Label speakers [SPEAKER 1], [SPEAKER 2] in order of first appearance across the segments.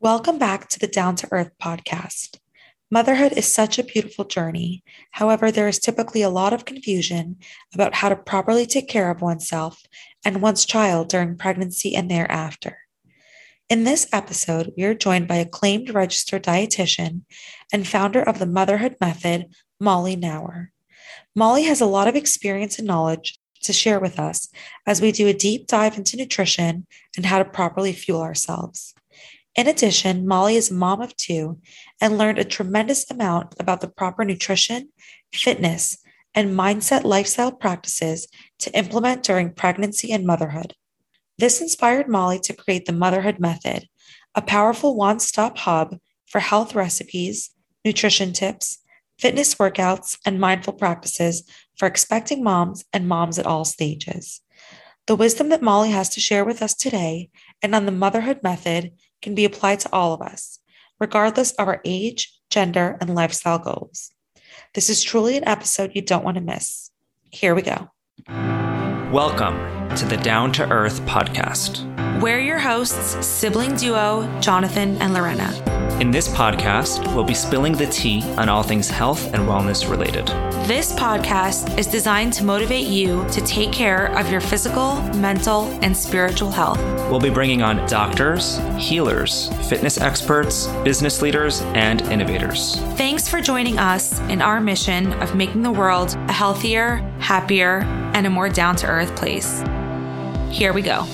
[SPEAKER 1] Welcome back to the Down to Earth podcast. Motherhood is such a beautiful journey. However, there is typically a lot of confusion about how to properly take care of oneself and one's child during pregnancy and thereafter. In this episode, we are joined by acclaimed registered dietitian and founder of the Motherhood Method, Molly Nauer. Molly has a lot of experience and knowledge to share with us as we do a deep dive into nutrition and how to properly fuel ourselves. In addition, Molly is a mom of two and learned a tremendous amount about the proper nutrition, fitness, and mindset lifestyle practices to implement during pregnancy and motherhood. This inspired Molly to create the Motherhood Method, a powerful one-stop hub for health recipes, nutrition tips, fitness workouts, and mindful practices for expecting moms and moms at all stages. The wisdom that Molly has to share with us today and on the Motherhood Method can be applied to all of us, regardless of our age, gender, and lifestyle goals. This is truly an episode you don't want to miss. Here we go.
[SPEAKER 2] Welcome to the Down to Earth podcast.
[SPEAKER 1] We're your hosts, sibling duo Jonathan and Lorena.
[SPEAKER 2] In this podcast, we'll be spilling the tea on all things health and wellness related.
[SPEAKER 1] This podcast is designed to motivate you to take care of your physical, mental, and spiritual health.
[SPEAKER 2] We'll be bringing on doctors, healers, fitness experts, business leaders, and innovators.
[SPEAKER 1] Thanks for joining us in our mission of making the world a healthier, happier, and a more down-to-earth place. Here we go.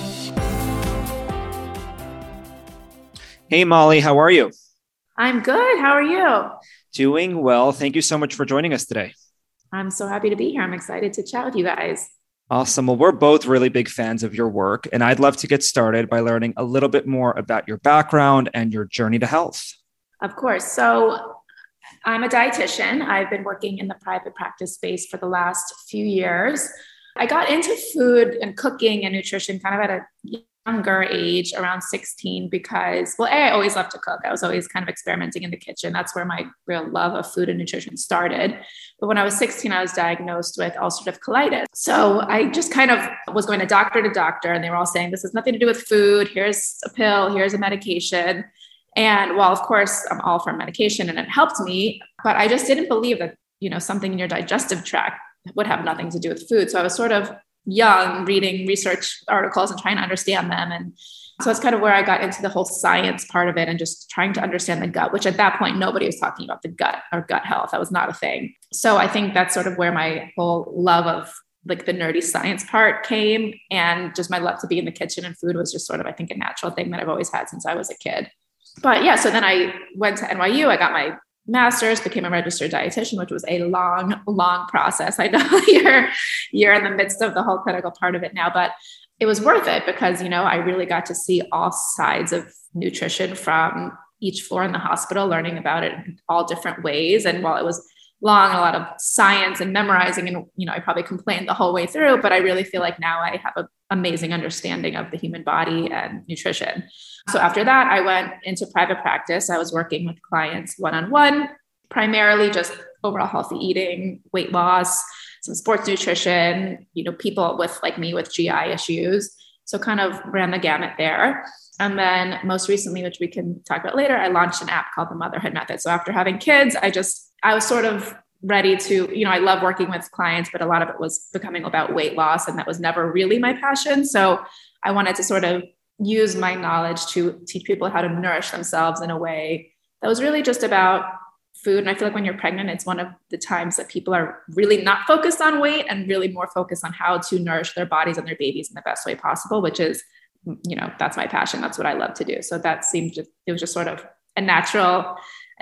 [SPEAKER 2] Hey, Molly, how are you?
[SPEAKER 3] I'm good. How are you?
[SPEAKER 2] Doing well. Thank you so much for joining us today.
[SPEAKER 3] I'm so happy to be here. I'm excited to chat with you guys.
[SPEAKER 2] Awesome. Well, we're both really big fans of your work, and I'd love to get started by learning a little bit more about your background and your journey to health.
[SPEAKER 3] Of course. So I'm a dietitian. I've been working in the private practice space for the last few years. I got into food and cooking and nutrition kind of at a younger age, around 16, because, I always loved to cook. I was always kind of experimenting in the kitchen. That's where my real love of food and nutrition started. But when I was 16, I was diagnosed with ulcerative colitis. So I just kind of was going to doctor, and they were all saying, this has nothing to do with food. Here's a pill, here's a medication. And while, of course, I'm all for medication and it helped me, but I just didn't believe that, something in your digestive tract would have nothing to do with food. So I was sort of young, reading research articles and trying to understand them. And so that's kind of where I got into the whole science part of it and just trying to understand the gut, which at that point, nobody was talking about the gut or gut health. That was not a thing. So I think that's sort of where my whole love of like the nerdy science part came. And just my love to be in the kitchen and food was just sort of, I think, a natural thing that I've always had since I was a kid. But yeah, so then I went to NYU, I got my master's, became a registered dietitian, which was a long process. I know you're in the midst of the whole clinical part of it now, but it was worth it because, I really got to see all sides of nutrition from each floor in the hospital, learning about it in all different ways. And while it was long, a lot of science and memorizing, and, I probably complained the whole way through, but I really feel like now I have an amazing understanding of the human body and nutrition. So after that, I went into private practice. I was working with clients one-on-one, primarily just overall healthy eating, weight loss, some sports nutrition, people with like me with GI issues. So kind of ran the gamut there. And then most recently, which we can talk about later, I launched an app called the Motherhood Method. So after having kids, I was sort of ready to, I love working with clients, but a lot of it was becoming about weight loss. And that was never really my passion. So I wanted to sort of use my knowledge to teach people how to nourish themselves in a way that was really just about food. And I feel like when you're pregnant, it's one of the times that people are really not focused on weight and really more focused on how to nourish their bodies and their babies in the best way possible, which is, that's my passion. That's what I love to do. So that it was just sort of a natural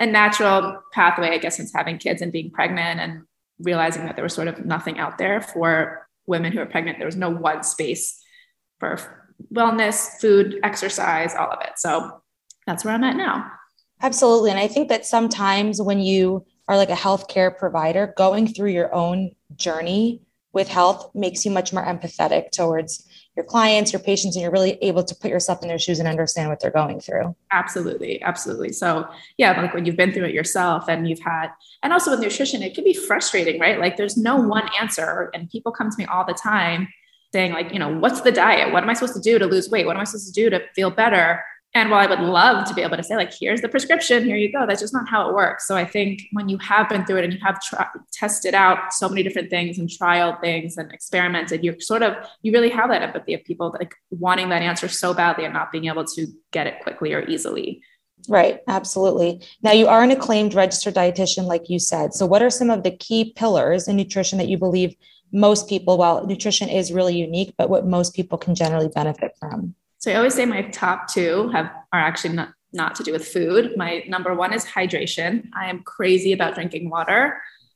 [SPEAKER 3] pathway, I guess, since having kids and being pregnant and realizing that there was sort of nothing out there for women who are pregnant. There was no one space for wellness, food, exercise, all of it. So that's where I'm at now.
[SPEAKER 4] Absolutely. And I think that sometimes when you are like a healthcare provider, going through your own journey with health makes you much more empathetic towards your clients, your patients, and you're really able to put yourself in their shoes and understand what they're going through.
[SPEAKER 3] Absolutely. Absolutely. So yeah, like when you've been through it yourself and and also with nutrition, it can be frustrating, right? Like there's no one answer. And people come to me all the time saying like, what's the diet? What am I supposed to do to lose weight? What am I supposed to do to feel better? And while I would love to be able to say like, here's the prescription, here you go, that's just not how it works. So I think when you have been through it and you have tested out so many different things and trialed things and experimented, you really have that empathy of people like wanting that answer so badly and not being able to get it quickly or easily.
[SPEAKER 4] Right. Absolutely. Now, you are an acclaimed registered dietitian, like you said. So what are some of the key pillars in nutrition that you believe most people, while nutrition is really unique, but what most people can generally benefit from?
[SPEAKER 3] So I always say my top two are actually not to do with food. My number one is hydration. I am crazy about drinking water.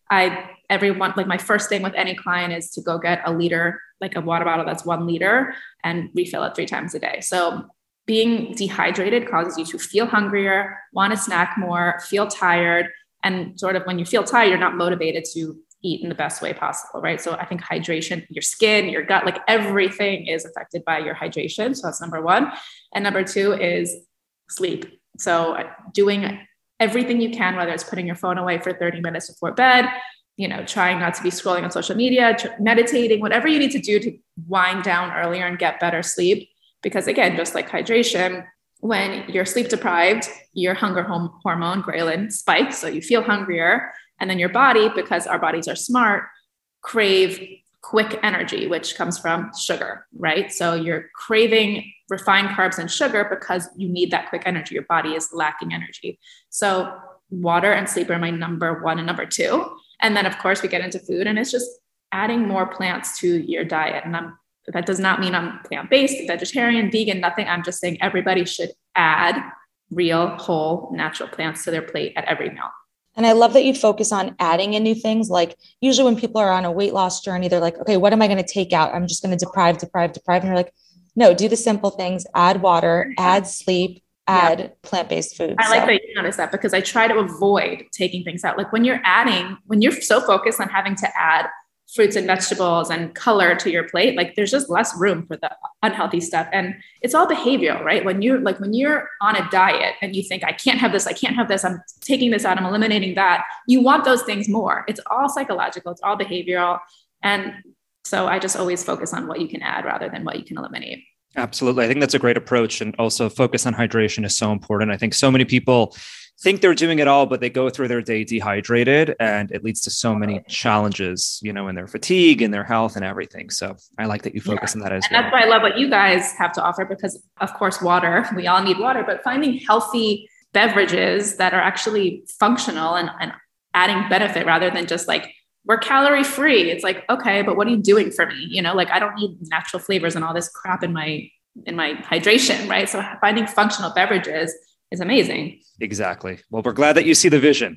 [SPEAKER 3] My first thing with any client is to go get a liter, like a water bottle that's 1 liter, and refill it 3 times a day. So being dehydrated causes you to feel hungrier, want to snack more, feel tired. And sort of when you feel tired, you're not motivated to eat in the best way possible, right? So I think hydration, your skin, your gut, like everything is affected by your hydration. So that's number one. And number two is sleep. So doing everything you can, whether it's putting your phone away for 30 minutes before bed, trying not to be scrolling on social media, meditating, whatever you need to do to wind down earlier and get better sleep. Because again, just like hydration, when you're sleep deprived, your hunger hormone, ghrelin, spikes. So you feel hungrier. And then your body, because our bodies are smart, crave quick energy, which comes from sugar, right? So you're craving refined carbs and sugar because you need that quick energy. Your body is lacking energy. So water and sleep are my number one and number two. And then of course we get into food, and it's just adding more plants to your diet. And that does not mean I'm plant-based, vegetarian, vegan, nothing. I'm just saying everybody should add real, whole, natural plants to their plate at every meal.
[SPEAKER 4] And I love that you focus on adding in new things. Like usually when people are on a weight loss journey, they're like, okay, what am I going to take out? I'm just going to deprive. And you're like, no, do the simple things, add water, add sleep, add plant-based food.
[SPEAKER 3] I like that you noticed that, because I try to avoid taking things out. Like when you're so focused on having to add fruits and vegetables and color to your plate, like there's just less room for the unhealthy stuff. And it's all behavioral, right? When you're on a diet and you think, I can't have this, I'm taking this out, I'm eliminating that. You want those things more. It's all psychological. It's all behavioral. And so I just always focus on what you can add rather than what you can eliminate.
[SPEAKER 2] Absolutely. I think that's a great approach. And also focus on hydration is so important. I think so many people think they're doing it all, but they go through their day dehydrated, and it leads to so many challenges, in their fatigue and their health and everything. So I like that you focus on that as well.
[SPEAKER 3] That's why I love what you guys have to offer, because of course, water, we all need water, but finding healthy beverages that are actually functional and adding benefit rather than just like, we're calorie free. It's like, okay, but what are you doing for me? I don't need natural flavors and all this crap in my hydration, right? So finding functional beverages is amazing.
[SPEAKER 2] Exactly. Well, we're glad that you see the vision.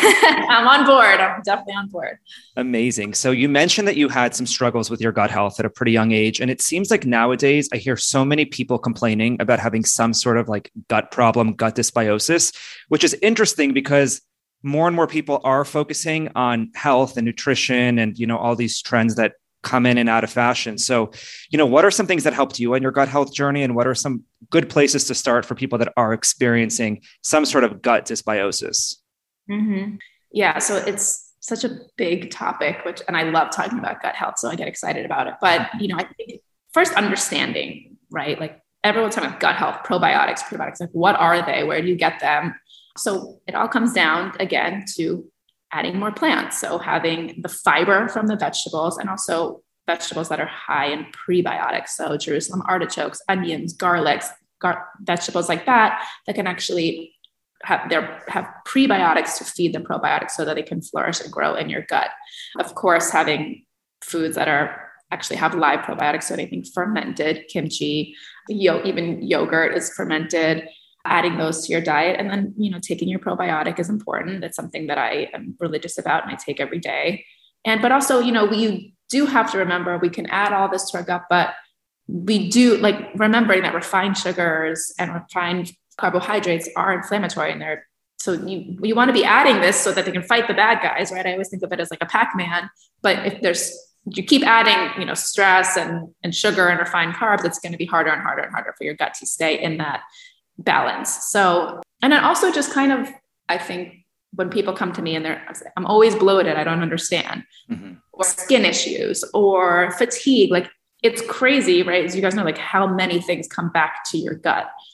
[SPEAKER 3] I'm on board. I'm definitely on board.
[SPEAKER 2] Amazing. So you mentioned that you had some struggles with your gut health at a pretty young age. And it seems like nowadays I hear so many people complaining about having some sort of like gut problem, gut dysbiosis, which is interesting because more and more people are focusing on health and nutrition and, all these trends that come in and out of fashion. So, what are some things that helped you on your gut health journey? And what are some good places to start for people that are experiencing some sort of gut dysbiosis?
[SPEAKER 3] Mm-hmm. Yeah. So it's such a big topic, and I love talking about gut health. So I get excited about it. But, I think first understanding, right? Like everyone's talking about gut health, probiotics, prebiotics, like what are they? Where do you get them? So it all comes down again to adding more plants. So having the fiber from the vegetables, and also vegetables that are high in prebiotics. So Jerusalem artichokes, onions, garlics, vegetables like that can actually have prebiotics to feed the probiotics so that they can flourish and grow in your gut. Of course, having foods that actually have live probiotics. So anything fermented, kimchi, even yogurt is fermented. Adding those to your diet. And then, taking your probiotic is important. That's something that I am religious about and I take every day. But also, we do have to remember we can add all this to our gut, but we do remembering that refined sugars and refined carbohydrates are inflammatory in there. So you want to be adding this so that they can fight the bad guys, right? I always think of it as like a Pac-Man, but if you keep adding, stress and sugar and refined carbs, it's going to be harder and harder and harder for your gut to stay in that balance. So, and then also just kind of, I think when people come to me and I'm always bloated, I don't understand, or skin issues or fatigue, like it's crazy, right? As you guys know, like how many things come back to your gut.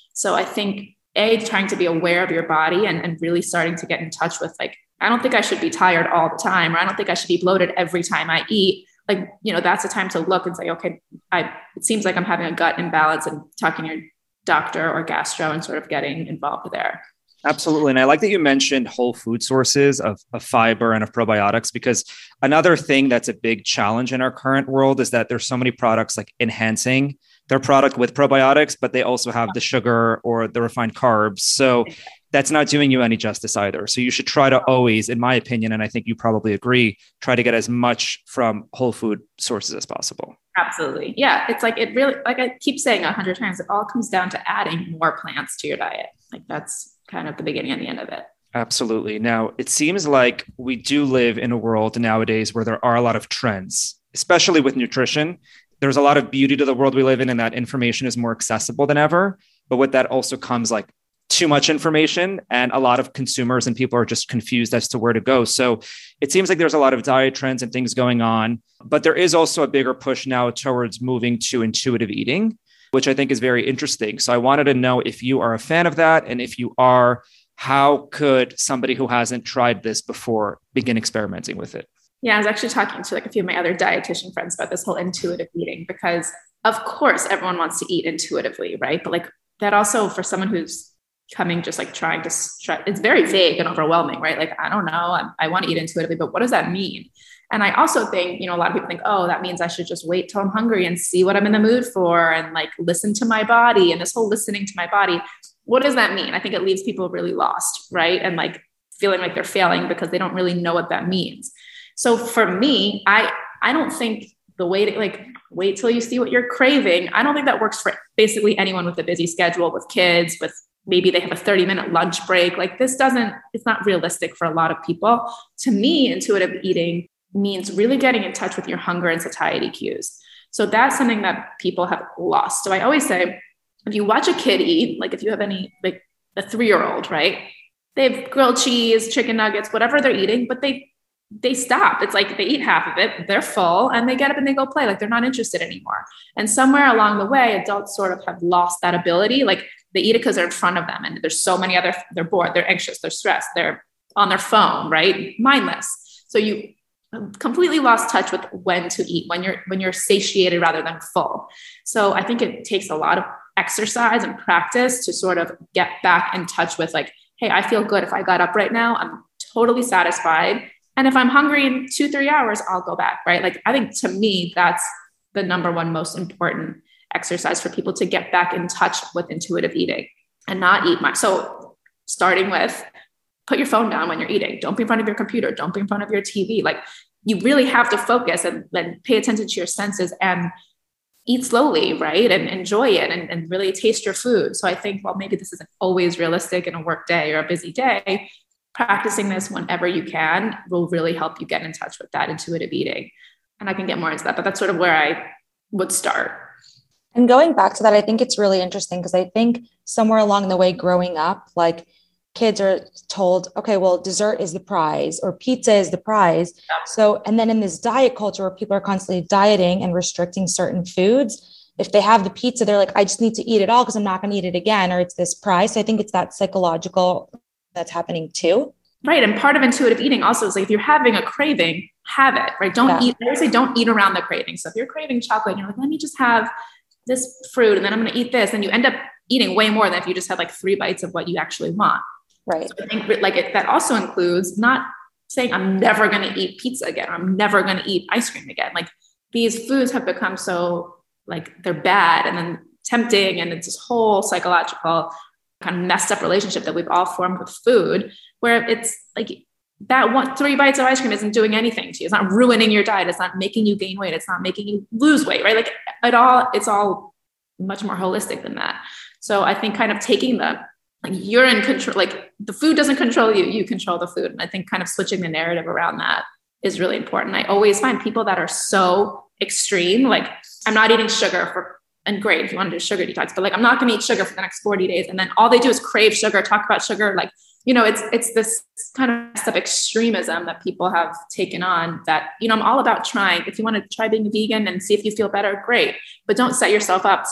[SPEAKER 3] So I think trying to be aware of your body and really starting to get in touch with like, I don't think I should be tired all the time, or I don't think I should be bloated every time I eat. Like, that's a time to look and say, okay, it seems like I'm having a gut imbalance, and talking to your doctor or gastro and sort of getting involved there.
[SPEAKER 2] Absolutely. And I like that you mentioned whole food sources of fiber and of probiotics, because another thing that's a big challenge in our current world is that there's so many products like enhancing their product with probiotics, but they also have the sugar or the refined carbs. So that's not doing you any justice either. So you should try to always, in my opinion, and I think you probably agree, try to get as much from whole food sources as possible.
[SPEAKER 3] Absolutely. Yeah. It's like, it really, like I keep saying 100 times, it all comes down to adding more plants to your diet. Like that's kind of the beginning and the end of it.
[SPEAKER 2] Absolutely. Now, it seems like we do live in a world nowadays where there are a lot of trends, especially with nutrition. There's a lot of beauty to the world we live in, and that information is more accessible than ever. But with that also comes like too much information, and a lot of consumers and people are just confused as to where to go. So it seems like there's a lot of diet trends and things going on, but there is also a bigger push now towards moving to intuitive eating, which I think is very interesting. So I wanted to know if you are a fan of that. And if you are, how could somebody who hasn't tried this before begin experimenting with it?
[SPEAKER 3] Yeah, I was actually talking to like a few of my other dietitian friends about this whole intuitive eating, because of course everyone wants to eat intuitively, right? But like that also, for someone who's coming, just like trying to it's very vague and overwhelming, right? Like, I don't know, I want to eat intuitively, but what does that mean? And I also think, a lot of people think, oh, that means I should just wait till I'm hungry and see what I'm in the mood for, and like listen to my body, and this whole listening to my body. What does that mean? I think it leaves people really lost, right? And like feeling like they're failing because they don't really know what that means. So for me, I don't think the way to like wait till you see what you're craving, I don't think that works for basically anyone with a busy schedule, with kids, with maybe they have a 30-minute lunch break. Like it's not realistic for a lot of people. To me, intuitive eating means really getting in touch with your hunger and satiety cues. So that's something that people have lost. So I always say, if you watch a kid eat, like if you have any, like a 3-year-old, right? They have grilled cheese, chicken nuggets, whatever they're eating, but they stop. It's like they eat half of it, they're full, and they get up and they go play. Like they're not interested anymore. And somewhere along the way, adults sort of have lost that ability. Like they eat it because they're in front of them, and there's so many they're bored, they're anxious, they're stressed, they're on their phone, right? Mindless. So you completely lost touch with when to eat, when you're satiated rather than full. So I think it takes a lot of exercise and practice to sort of get back in touch with like, hey, I feel good. If I got up right now, I'm totally satisfied. And if I'm hungry in 2-3 hours, I'll go back, right? Like, I think to me, that's the number one most important exercise for people to get back in touch with intuitive eating and not eat much. So starting with, put your phone down when you're eating. Don't be in front of your computer. Don't be in front of your TV. Like, you really have to focus and pay attention to your senses and eat slowly, right? And enjoy it and really taste your food. So I think, well, maybe this isn't always realistic in a work day or a busy day. Practicing this whenever you can will really help you get in touch with that intuitive eating. And I can get more into that, but that's sort of where I would start.
[SPEAKER 4] And going back to that, I think it's really interesting because I think somewhere along the way growing up, like kids are told, okay, well, dessert is the prize or pizza is the prize. So, and then in this diet culture where people are constantly dieting and restricting certain foods, if they have the pizza, they're like, I just need to eat it all because I'm not going to eat it again, or it's this prize. So I think it's that psychological that's happening too.
[SPEAKER 3] Right. And part of intuitive eating also is like, if you're having a craving, have it, right? Don't eat. I always say don't eat around the craving. So if you're craving chocolate and you're like, let me just have this fruit and then I'm going to eat this, and you end up eating way more than if you just had like 3 bites of what you actually want.
[SPEAKER 4] Right.
[SPEAKER 3] So I think like that also includes not saying I'm never going to eat pizza again, or I'm never going to eat ice cream again. Like these foods have become so like they're bad and then tempting. And it's this whole psychological kind of messed up relationship that we've all formed with food, where it's like that 3 bites of ice cream isn't doing anything to you. It's not ruining your diet. It's not making you gain weight. It's not making you lose weight, right? Like it's all much more holistic than that. So I think kind of taking like you're in control, like the food doesn't control you, you control the food. And I think kind of switching the narrative around that is really important. I always find people that are so extreme, like I'm not eating sugar and great if you want to do sugar detox, but like, I'm not going to eat sugar for the next 40 days. And then all they do is crave sugar, talk about sugar. Like, it's this kind of extremism that people have taken on that, I'm all about trying. If you want to try being a vegan and see if you feel better, great, but don't set yourself up so that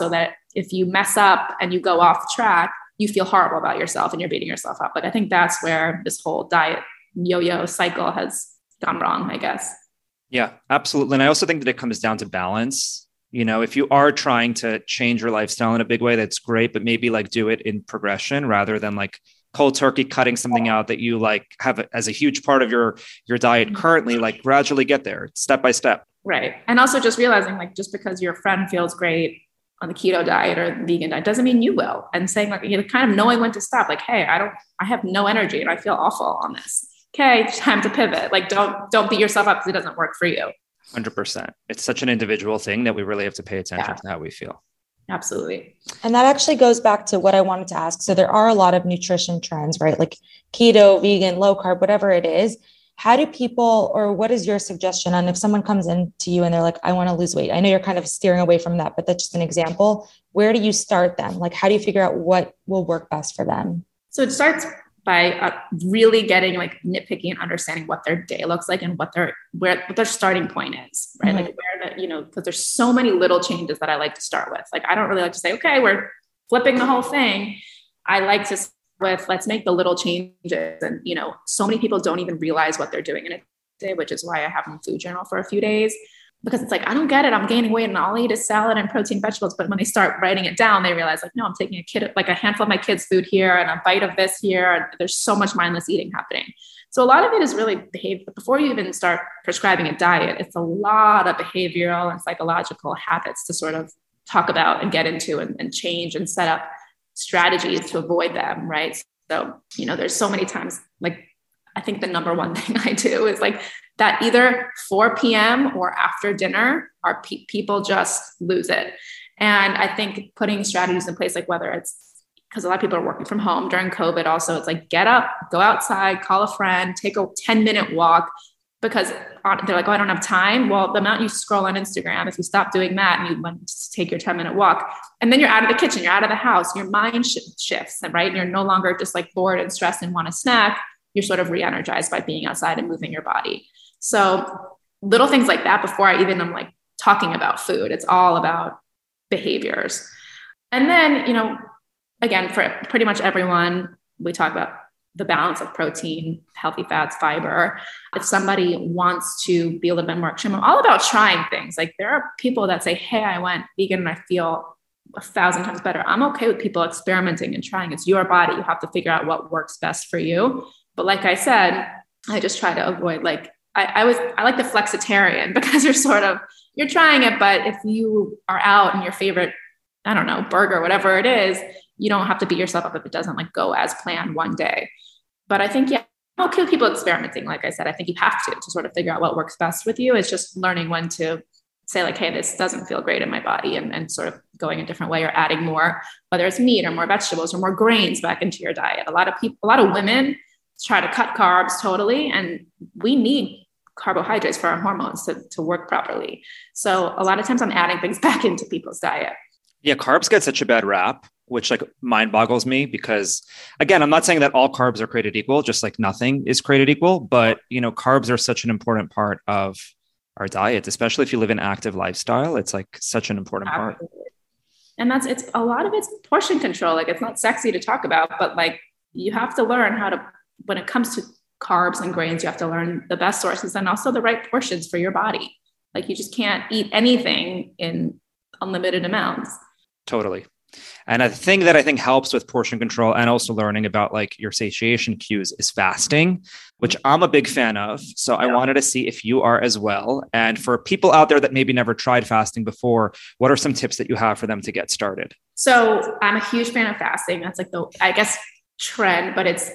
[SPEAKER 3] if you mess up and you go off track, you feel horrible about yourself and you're beating yourself up. Like, I think that's where this whole diet yo-yo cycle has gone wrong, I guess.
[SPEAKER 2] Yeah, absolutely. And I also think that it comes down to balance. You know, if you are trying to change your lifestyle in a big way, that's great, but maybe like do it in progression rather than like cold turkey cutting something out that you like have as a huge part of your diet currently. Like gradually get there step by step.
[SPEAKER 3] Right. And also just realizing, like, just because your friend feels great on the keto diet or the vegan diet doesn't mean you will. And saying, like, you know, kind of knowing when to stop, like, hey, I have no energy and I feel awful on this. Okay, time to pivot. Like, don't beat yourself up because it doesn't work for you.
[SPEAKER 2] 100%. It's such an individual thing that we really have to pay attention to how we feel.
[SPEAKER 3] Absolutely.
[SPEAKER 4] And that actually goes back to what I wanted to ask. So there are a lot of nutrition trends, right? Like keto, vegan, low carb, whatever it is. How do people, or what is your suggestion on if someone comes in to you and they're like, I want to lose weight? I know you're kind of steering away from that, but that's just an example. Where do you start them? Like, how do you figure out what will work best for them?
[SPEAKER 3] So it starts by really getting like nitpicky and understanding what their day looks like and what their starting point is, right? Mm-hmm. Like where that, you know, because there's so many little changes that I like to start with. Like, I don't really like to say, okay, we're flipping the whole thing. I like to start with, let's make the little changes. And, you know, so many people don't even realize what they're doing in a day, which is why I have them food journal for a few days, because it's like, I don't get it. I'm gaining weight and all I eat is salad and protein vegetables. But when they start writing it down, they realize, like, no, I'm taking a handful of my kids' food here and a bite of this here. And there's so much mindless eating happening. So a lot of it is really behavior. Before you even start prescribing a diet, it's a lot of behavioral and psychological habits to sort of talk about and get into and change and set up strategies to avoid them, right? So, you know, there's so many times, like, I think the number one thing I do is like that either 4 p.m. or after dinner, our people just lose it. And I think putting strategies in place, like whether it's because a lot of people are working from home during COVID, also it's like, get up, go outside, call a friend, take a 10-minute walk, because they're like, oh, I don't have time. Well, the amount you scroll on Instagram, if you stop doing that and you went to take your 10-minute walk, and then you're out of the kitchen, you're out of the house, your mind shifts, right? And you're no longer just like bored and stressed and want a snack. You're sort of re-energized by being outside and moving your body. So little things like that before I even am like talking about food, it's all about behaviors. And then, you know, again, for pretty much everyone, we talk about the balance of protein, healthy fats, fiber. If somebody wants to be a little bit more extreme, I'm all about trying things. Like, there are people that say, hey, I went vegan and I feel 1,000 times better. I'm okay with people experimenting and trying. It's your body. You have to figure out what works best for you. But like I said, I just try to avoid, like, I like the flexitarian, because you're trying it, but if you are out and your favorite, I don't know, burger, whatever it is, you don't have to beat yourself up if it doesn't like go as planned one day. But I think, yeah, I'm okay with people experimenting. Like I said, I think you have to sort of figure out what works best with you. It's just learning when to say, like, hey, this doesn't feel great in my body, and sort of going a different way or adding more, whether it's meat or more vegetables or more grains back into your diet. A lot of women try to cut carbs totally, and we need carbohydrates for our hormones to work properly. So a lot of times I'm adding things back into people's diet.
[SPEAKER 2] Yeah, carbs get such a bad rap, which like mind boggles me, because again, I'm not saying that all carbs are created equal, just like nothing is created equal, but you know, carbs are such an important part of our diet, especially if you live an active lifestyle. It's like such an important part.
[SPEAKER 3] And it's a lot of it's portion control. Like, it's not sexy to talk about, but like, you have to learn how to, when it comes to carbs and grains, you have to learn the best sources and also the right portions for your body. Like, you just can't eat anything in unlimited amounts.
[SPEAKER 2] Totally. And a thing that I think helps with portion control and also learning about like your satiation cues is fasting, which I'm a big fan of. So I wanted to see if you are as well. And for people out there that maybe never tried fasting before, what are some tips that you have for them to get started?
[SPEAKER 3] So I'm a huge fan of fasting. That's like I guess, trend, but it's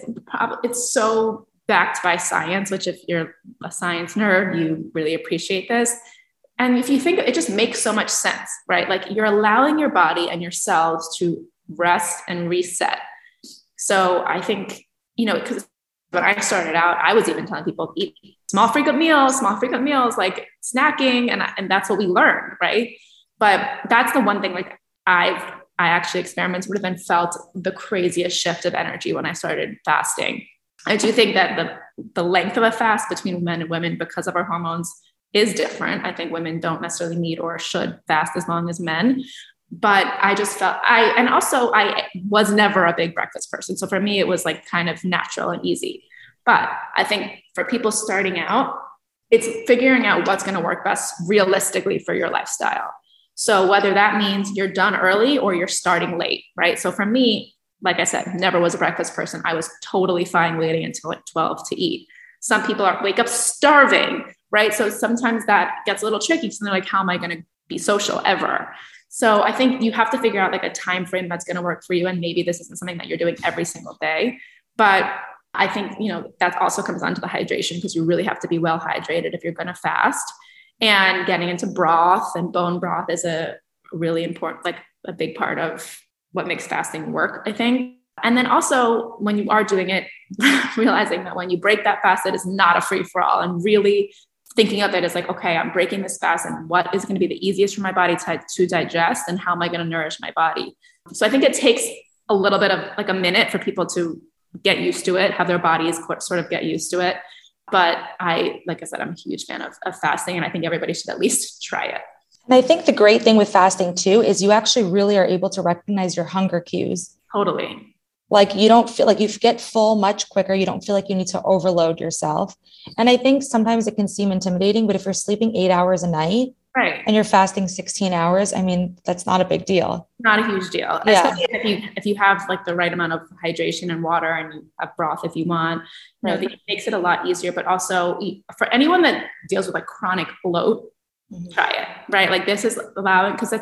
[SPEAKER 3] so backed by science, which if you're a science nerd, you really appreciate this. And if you think, it just makes so much sense, right? Like, you're allowing your body and your cells to rest and reset. So I think, you know, because when I started out, I was even telling people, eat small frequent meals, like snacking. And that's what we learned, right? But that's the one thing, like, I actually experimented with and felt the craziest shift of energy when I started fasting. I do think that the length of a fast between men and women, because of our hormones, is different. I think women don't necessarily need or should fast as long as men. But I just felt I was never a big breakfast person. So for me, it was like kind of natural and easy. But I think for people starting out, it's figuring out what's going to work best realistically for your lifestyle. So whether that means you're done early or you're starting late, right? So for me, like I said, never was a breakfast person. I was totally fine waiting until like 12 to eat. Some people wake up starving, right? So sometimes that gets a little tricky. So they're like, how am I going to be social ever? So I think you have to figure out like a time frame that's going to work for you. And maybe this isn't something that you're doing every single day, but I think, that also comes down to the hydration, because you really have to be well hydrated if you're going to fast. And getting into broth and bone broth is a really important, like a big part of what makes fasting work, I think. And then also when you are doing it, realizing that when you break that fast, it is not a free for all, and really thinking of it as like, okay, I'm breaking this fast, and what is going to be the easiest for my body to digest, and how am I going to nourish my body? So I think it takes a little bit of like a minute for people to get used to it, have their bodies sort of get used to it. But like I said, I'm a huge fan of fasting, and I think everybody should at least try it.
[SPEAKER 4] And I think the great thing with fasting too, is you actually really are able to recognize your hunger cues.
[SPEAKER 3] Totally.
[SPEAKER 4] Like you don't feel like you get full much quicker. You don't feel like you need to overload yourself. And I think sometimes it can seem intimidating, but if you're sleeping 8 hours a night,
[SPEAKER 3] right,
[SPEAKER 4] and you're fasting 16 hours, I mean, that's not a big deal.
[SPEAKER 3] Not a huge deal.
[SPEAKER 4] Yeah.
[SPEAKER 3] Especially if you have like the right amount of hydration and water, and you have broth if you want,
[SPEAKER 4] right,
[SPEAKER 3] it makes it a lot easier. But also for anyone that deals with like chronic bloat, try it, right? Like this is allowing, because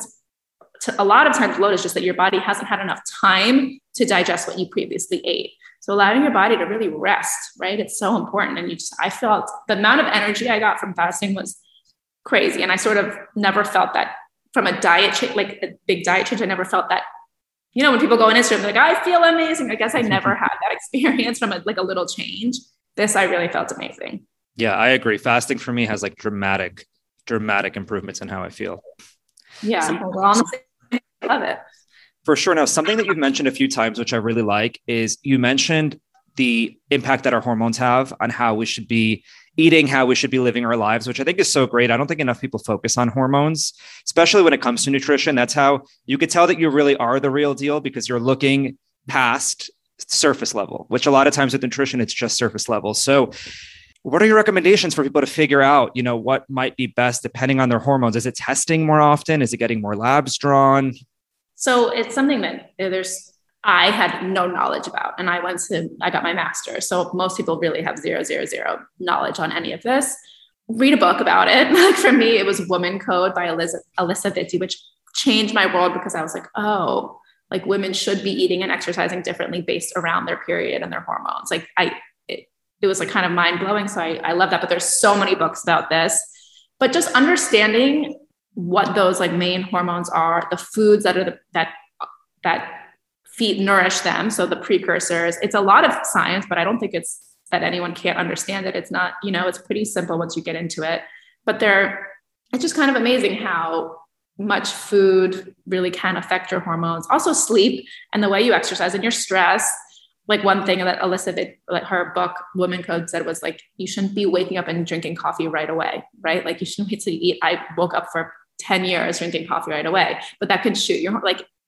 [SPEAKER 3] a lot of times bloat is just that your body hasn't had enough time to digest what you previously ate. So allowing your body to really rest, right? It's so important. And I felt the amount of energy I got from fasting was crazy. And I sort of never felt that from a diet change, like a big diet change. I never felt that, when people go on Instagram, like, I feel amazing. I guess I never had that experience from a little change. This, I really felt amazing.
[SPEAKER 2] Yeah, I agree. Fasting for me has like dramatic improvements in how I feel.
[SPEAKER 3] Yeah. We're on the same. Love it.
[SPEAKER 2] For sure. Now, something that you've mentioned a few times, which I really like, is you mentioned the impact that our hormones have on how we should be eating, how we should be living our lives, which I think is so great. I don't think enough people focus on hormones, especially when it comes to nutrition. That's how you could tell that you really are the real deal, because you're looking past surface level, which a lot of times with nutrition, it's just surface level. So what are your recommendations for people to figure out, what might be best depending on their hormones? Is it testing more often? Is it getting more labs drawn?
[SPEAKER 3] So it's something that I had no knowledge about, and I got my master's. So most people really have zero knowledge on any of this. Read a book about it. Like for me, it was Woman Code by Alisa Vitti, which changed my world, because I was like, oh, like women should be eating and exercising differently based around their period and their hormones. Like it was like kind of mind blowing. So I love that, but there's so many books about this, but just understanding what those like main hormones are, the foods that are that nourish them. So the precursors, it's a lot of science, but I don't think it's that anyone can't understand it. It's not, it's pretty simple once you get into it, but it's just kind of amazing how much food really can affect your hormones. Also sleep and the way you exercise and your stress. Like one thing that Alisa, like her book, Woman Code, said was like, you shouldn't be waking up and drinking coffee right away, right? Like you shouldn't wait till you eat. I woke up for 10 years drinking coffee right away, but that could shoot your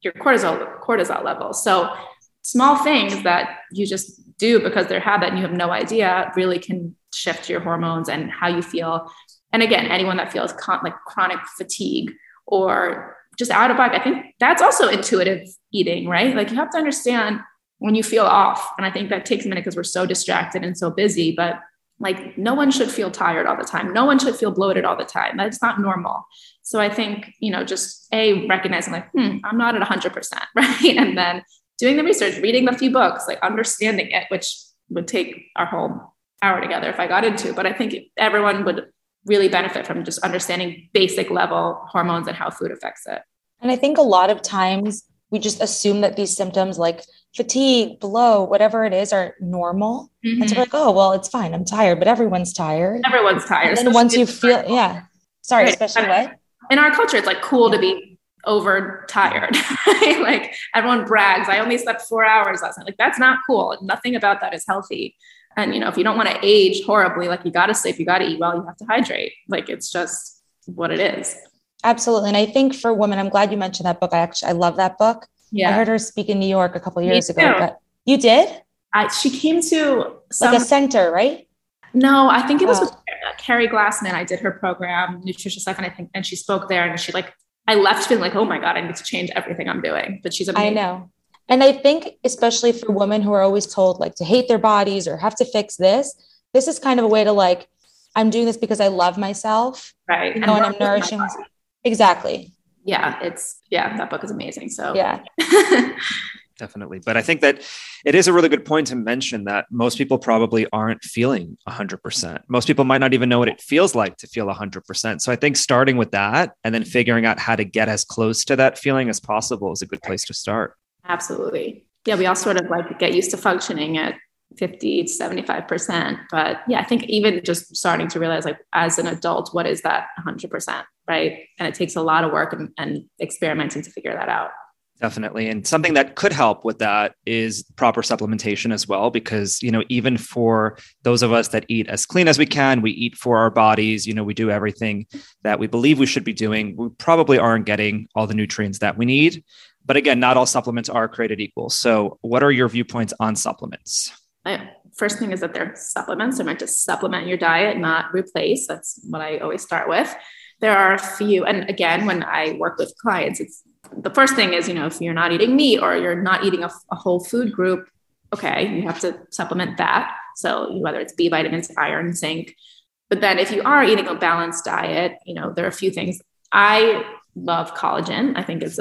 [SPEAKER 3] cortisol level. So small things that you just do because they're habit and you have no idea really can shift your hormones and how you feel. And again, anyone that feels like chronic fatigue or just out of whack, I think that's also intuitive eating, right? Like you have to understand when you feel off. And I think that takes a minute because we're so distracted and so busy, but like no one should feel tired all the time. No one should feel bloated all the time. That's not normal. So I think, just recognizing like, I'm not at 100%, right? And then doing the research, reading a few books, like understanding it, which would take our whole hour together if I got into, but I think everyone would really benefit from just understanding basic level hormones and how food affects it.
[SPEAKER 4] And I think a lot of times we just assume that these symptoms like fatigue, bloat, whatever it is are normal. Mm-hmm. And so we're like, oh, well, it's fine. I'm tired, but everyone's tired.
[SPEAKER 3] Everyone's tired.
[SPEAKER 4] And then once you feel, Sorry, right. Especially what?
[SPEAKER 3] In our culture, it's like cool to be overtired. Like everyone brags. I only slept 4 hours last night. Like that's not cool. Nothing about that is healthy. And, if you don't want to age horribly, like you got to sleep, you got to eat well, you have to hydrate. Like it's just what it is.
[SPEAKER 4] Absolutely. And I think for women, I'm glad you mentioned that book. I love that book.
[SPEAKER 3] Yeah.
[SPEAKER 4] I heard her speak in New York a couple of years
[SPEAKER 3] Me
[SPEAKER 4] ago.
[SPEAKER 3] too.
[SPEAKER 4] But you did?
[SPEAKER 3] She came to
[SPEAKER 4] Like a center, right?
[SPEAKER 3] No, I think it was with Carrie Glassman. I did her program, Nutritious Life, and she spoke there, and I left feeling like, oh my God, I need to change everything I'm doing. But she's amazing.
[SPEAKER 4] I know. And I think especially for women who are always told like to hate their bodies or have to fix this is kind of a way to like, I'm doing this because I love myself.
[SPEAKER 3] Right.
[SPEAKER 4] And I'm nourishing. Exactly.
[SPEAKER 3] Yeah. That book is amazing. So
[SPEAKER 4] yeah.
[SPEAKER 2] Definitely. But I think that it is a really good point to mention that most people probably aren't feeling 100%. Most people might not even know what it feels like to feel 100%. So I think starting with that and then figuring out how to get as close to that feeling as possible is a good place to start.
[SPEAKER 3] Absolutely. Yeah. We all sort of like get used to functioning at 50 to 75%. But yeah, I think even just starting to realize like as an adult, what is that 100%? Right. And it takes a lot of work and experimenting to figure that out.
[SPEAKER 2] Definitely. And something that could help with that is proper supplementation as well, because, even for those of us that eat as clean as we can, we eat for our bodies, we do everything that we believe we should be doing. We probably aren't getting all the nutrients that we need. But again, not all supplements are created equal. So what are your viewpoints on supplements?
[SPEAKER 3] First thing is that they're supplements. They're meant to supplement your diet, not replace. That's what I always start with. There are a few. And again, when I work with clients, the first thing is, if you're not eating meat or you're not eating a whole food group, okay, you have to supplement that. So whether it's B vitamins, iron, zinc. But then if you are eating a balanced diet, there are a few things. I love collagen. I think it's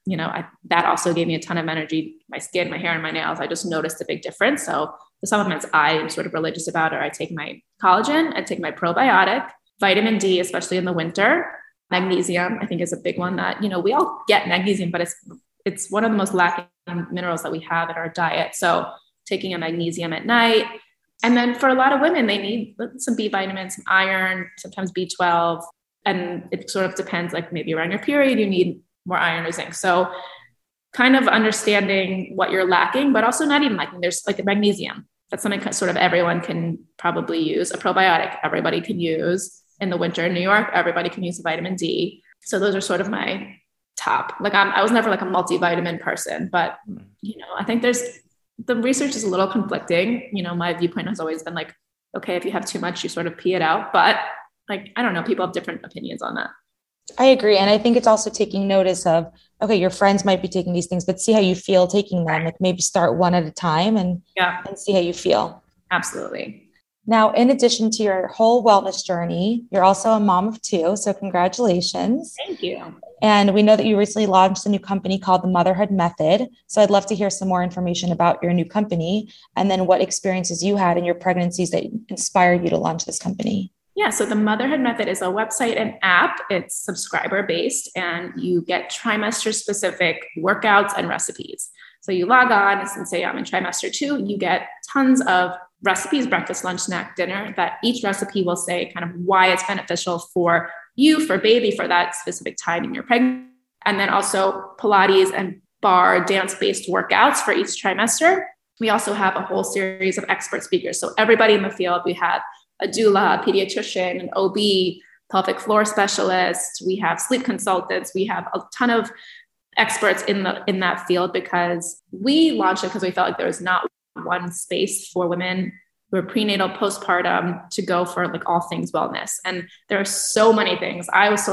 [SPEAKER 3] that also gave me a ton of energy, my skin, my hair, and my nails. I just noticed a big difference. So the supplements I'm sort of religious about are I take my collagen, I take my probiotic, vitamin D, especially in the winter. Magnesium, I think, is a big one that, we all get magnesium, but it's one of the most lacking minerals that we have in our diet. So taking a magnesium at night. And then for a lot of women, they need some B vitamins, some iron, sometimes B12. And it sort of depends, like maybe around your period, you need more iron or zinc. So kind of understanding what you're lacking, but also not even lacking. There's like a magnesium. That's something sort of everyone can probably use. A probiotic, everybody can use. In the winter in New York, everybody can use vitamin D. So those are sort of my top. Like I was never like a multivitamin person, but I think the research is a little conflicting. My viewpoint has always been like, okay, if you have too much, you sort of pee it out. But like, I don't know, people have different opinions on that.
[SPEAKER 4] I agree. And I think it's also taking notice of, okay, your friends might be taking these things, but see how you feel taking them. Like maybe start one at a time and see how you feel.
[SPEAKER 3] Absolutely.
[SPEAKER 4] Now, in addition to your whole wellness journey, you're also a mom of 2. So congratulations.
[SPEAKER 3] Thank you.
[SPEAKER 4] And we know that you recently launched a new company called the Motherhood Method. So I'd love to hear some more information about your new company and then what experiences you had in your pregnancies that inspired you to launch this company.
[SPEAKER 3] Yeah, so the Motherhood Method is a website and app. It's subscriber based and you get trimester specific workouts and recipes. So you log on and say I'm in trimester 2, you get tons of recipes, breakfast, lunch, snack, dinner, that each recipe will say kind of why it's beneficial for you, for baby, for that specific time in your pregnancy. And then also Pilates and bar dance-based workouts for each trimester. We also have a whole series of expert speakers. So everybody in the field, we have a doula, a pediatrician, an OB, pelvic floor specialist. We have sleep consultants. We have a ton of experts in that field because we launched it because we felt like there was not one space for women who are prenatal, postpartum to go for like all things wellness. And there are so many things.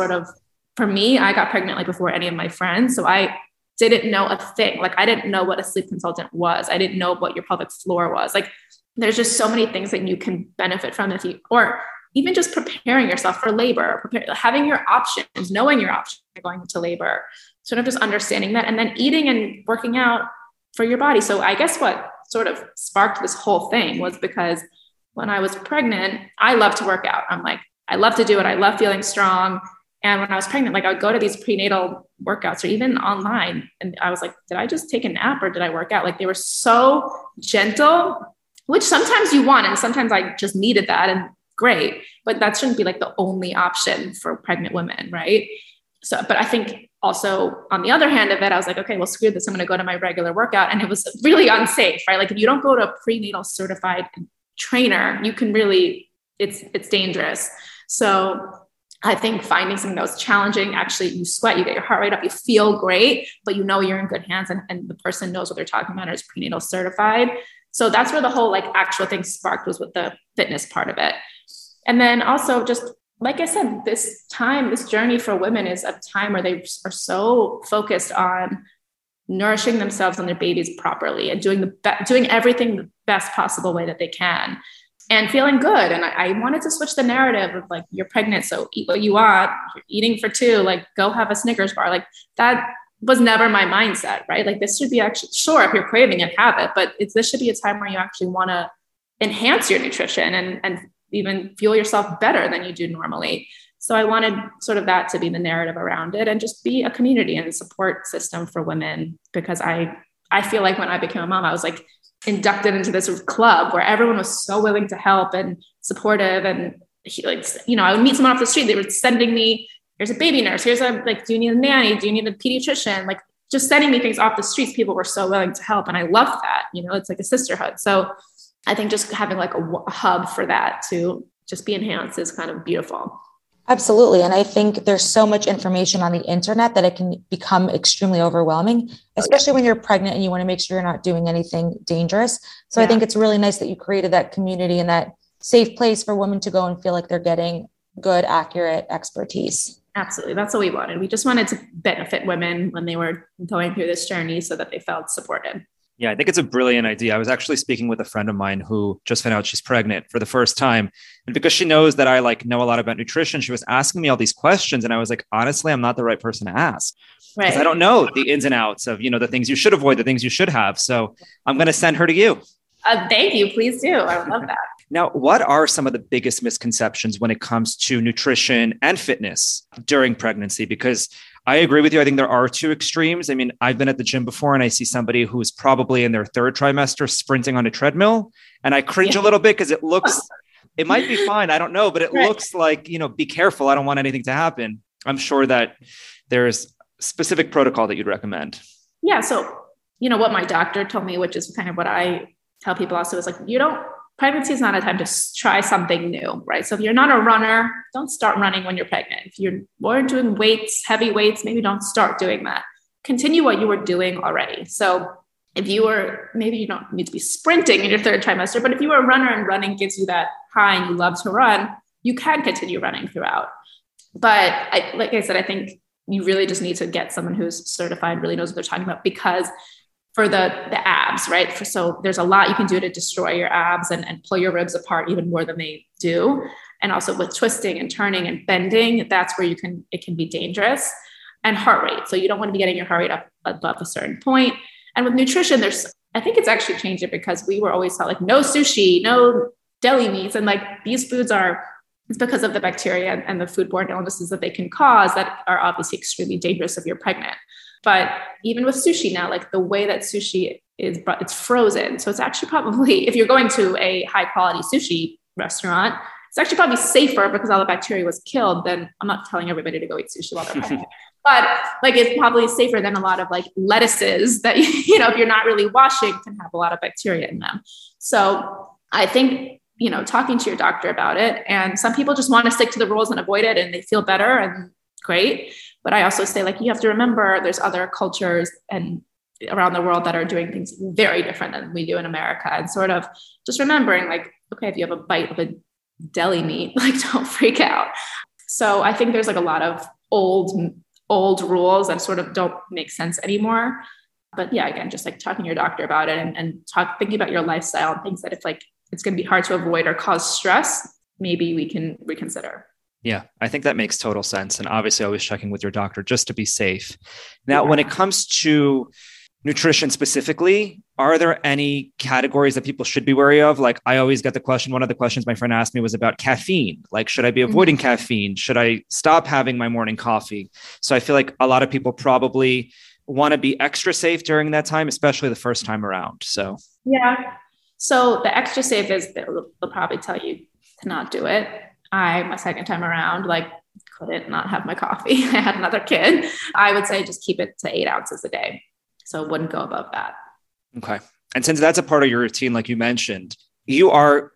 [SPEAKER 3] For me, I got pregnant like before any of my friends. So I didn't know a thing. Like I didn't know what a sleep consultant was. I didn't know what your pelvic floor was. Like there's just so many things that you can benefit from or even just preparing yourself for labor, having your options, knowing your options going into labor, sort of just understanding that, and then eating and working out for your body. So I guess what sort of sparked this whole thing was because when I was pregnant, I love to work out. I'm like, I love to do it. I love feeling strong. And when I was pregnant, like I would go to these prenatal workouts or even online. And I was like, did I just take a nap or did I work out? Like they were so gentle, which sometimes you want. And sometimes I just needed that and great, but that shouldn't be like the only option for pregnant women. Right. So, but I think also on the other hand of it, I was like, okay, well, screw this. I'm going to go to my regular workout. And it was really unsafe, right? Like if you don't go to a prenatal certified trainer, you can really, it's dangerous. So I think finding something that was challenging, actually you sweat, you get your heart rate up, you feel great, but you know you're in good hands and the person knows what they're talking about and is prenatal certified. So that's where the whole like actual thing sparked, was with the fitness part of it. And then also just, like I said, this journey for women is a time where they are so focused on nourishing themselves and their babies properly and doing everything the best possible way that they can and feeling good. And I wanted to switch the narrative of like, you're pregnant, so eat what you want, you're eating for two, like go have a Snickers bar. Like that was never my mindset, right? Like this should be actually, sure, if you're craving it, have it, but this should be a time where you actually want to enhance your nutrition and even fuel yourself better than you do normally. So I wanted sort of that to be the narrative around it and just be a community and a support system for women, because I feel like when I became a mom, I was like inducted into this club where everyone was so willing to help and supportive. And like, you know, I would meet someone off the street, they were sending me, here's a baby nurse, here's a, like, do you need a nanny? Do you need a pediatrician? Like just sending me things off the streets. People were so willing to help. And I loved that, you know, it's like a sisterhood. So I think just having like a hub for that to just be enhanced is kind of beautiful.
[SPEAKER 4] Absolutely. And I think there's so much information on the internet that it can become extremely overwhelming, especially when you're pregnant and you want to make sure you're not doing anything dangerous. So I think it's really nice that you created that community and that safe place for women to go and feel like they're getting good, accurate expertise.
[SPEAKER 3] Absolutely. That's what we wanted. We just wanted to benefit women when they were going through this journey so that they felt supported.
[SPEAKER 2] Yeah, I think it's a brilliant idea. I was actually speaking with a friend of mine who just found out she's pregnant for the first time. And because she knows that I know a lot about nutrition, she was asking me all these questions. And I was like, honestly, I'm not the right person to ask. Because I don't know the ins and outs of, the things you should avoid, the things you should have. So I'm going to send her to you.
[SPEAKER 3] Thank you. Please do. I would love that.
[SPEAKER 2] Now, what are some of the biggest misconceptions when it comes to nutrition and fitness during pregnancy? Because I agree with you. I think there are two extremes. I mean, I've been at the gym before and I see somebody who's probably in their third trimester sprinting on a treadmill. And I cringe a little bit because it might be fine. I don't know, but it looks like, be careful. I don't want anything to happen. I'm sure that there's specific protocol that you'd recommend.
[SPEAKER 3] Yeah. So, what my doctor told me, which is kind of what I tell people also, is like, pregnancy is not a time to try something new, right? So if you're not a runner, don't start running when you're pregnant. If you're more doing heavy weights, maybe don't start doing that. Continue what you were doing already. So if maybe you don't need to be sprinting in your third trimester, but if you are a runner and running gives you that high and you love to run, you can continue running throughout. But like I said, I think you really just need to get someone who's certified, really knows what they're talking about, because for the abs, right? So there's a lot you can do to destroy your abs and pull your ribs apart even more than they do. And also with twisting and turning and bending, that's where it can be dangerous. And heart rate. So you don't want to be getting your heart rate up above a certain point. And with nutrition, I think it's actually changed it, because we were always taught like no sushi, no deli meats. And like these foods it's because of the bacteria and the foodborne illnesses that they can cause that are obviously extremely dangerous if you're pregnant. But even with sushi now, like the way that sushi is, it's frozen. So it's actually probably, if you're going to a high quality sushi restaurant, it's actually probably safer because all the bacteria was killed than, I'm not telling everybody to go eat sushi while they're pregnant, but like it's probably safer than a lot of like lettuces that, if you're not really washing, can have a lot of bacteria in them. So I think, talking to your doctor about it, and some people just want to stick to the rules and avoid it and they feel better, and great. But I also say, like, you have to remember there's other cultures and around the world that are doing things very different than we do in America. And sort of just remembering, like, okay, if you have a bite of a deli meat, like, don't freak out. So I think there's like a lot of old rules that sort of don't make sense anymore. But yeah, again, just like talking to your doctor about it and thinking about your lifestyle and things that if like it's going to be hard to avoid or cause stress, maybe we can reconsider.
[SPEAKER 2] Yeah, I think that makes total sense. And obviously always checking with your doctor just to be safe. Now, when it comes to nutrition specifically, are there any categories that people should be wary of? Like I always get the question, one of the questions my friend asked me was about caffeine. Like, should I be avoiding caffeine? Should I stop having my morning coffee? So I feel like a lot of people probably want to be extra safe during that time, especially the first time around. So
[SPEAKER 3] yeah. So the extra safe is they'll probably tell you to not do it. My second time around, like couldn't not have my coffee. I had another kid. I would say just keep it to 8 ounces a day. So it wouldn't go above that.
[SPEAKER 2] Okay. And since that's a part of your routine, like you mentioned, you are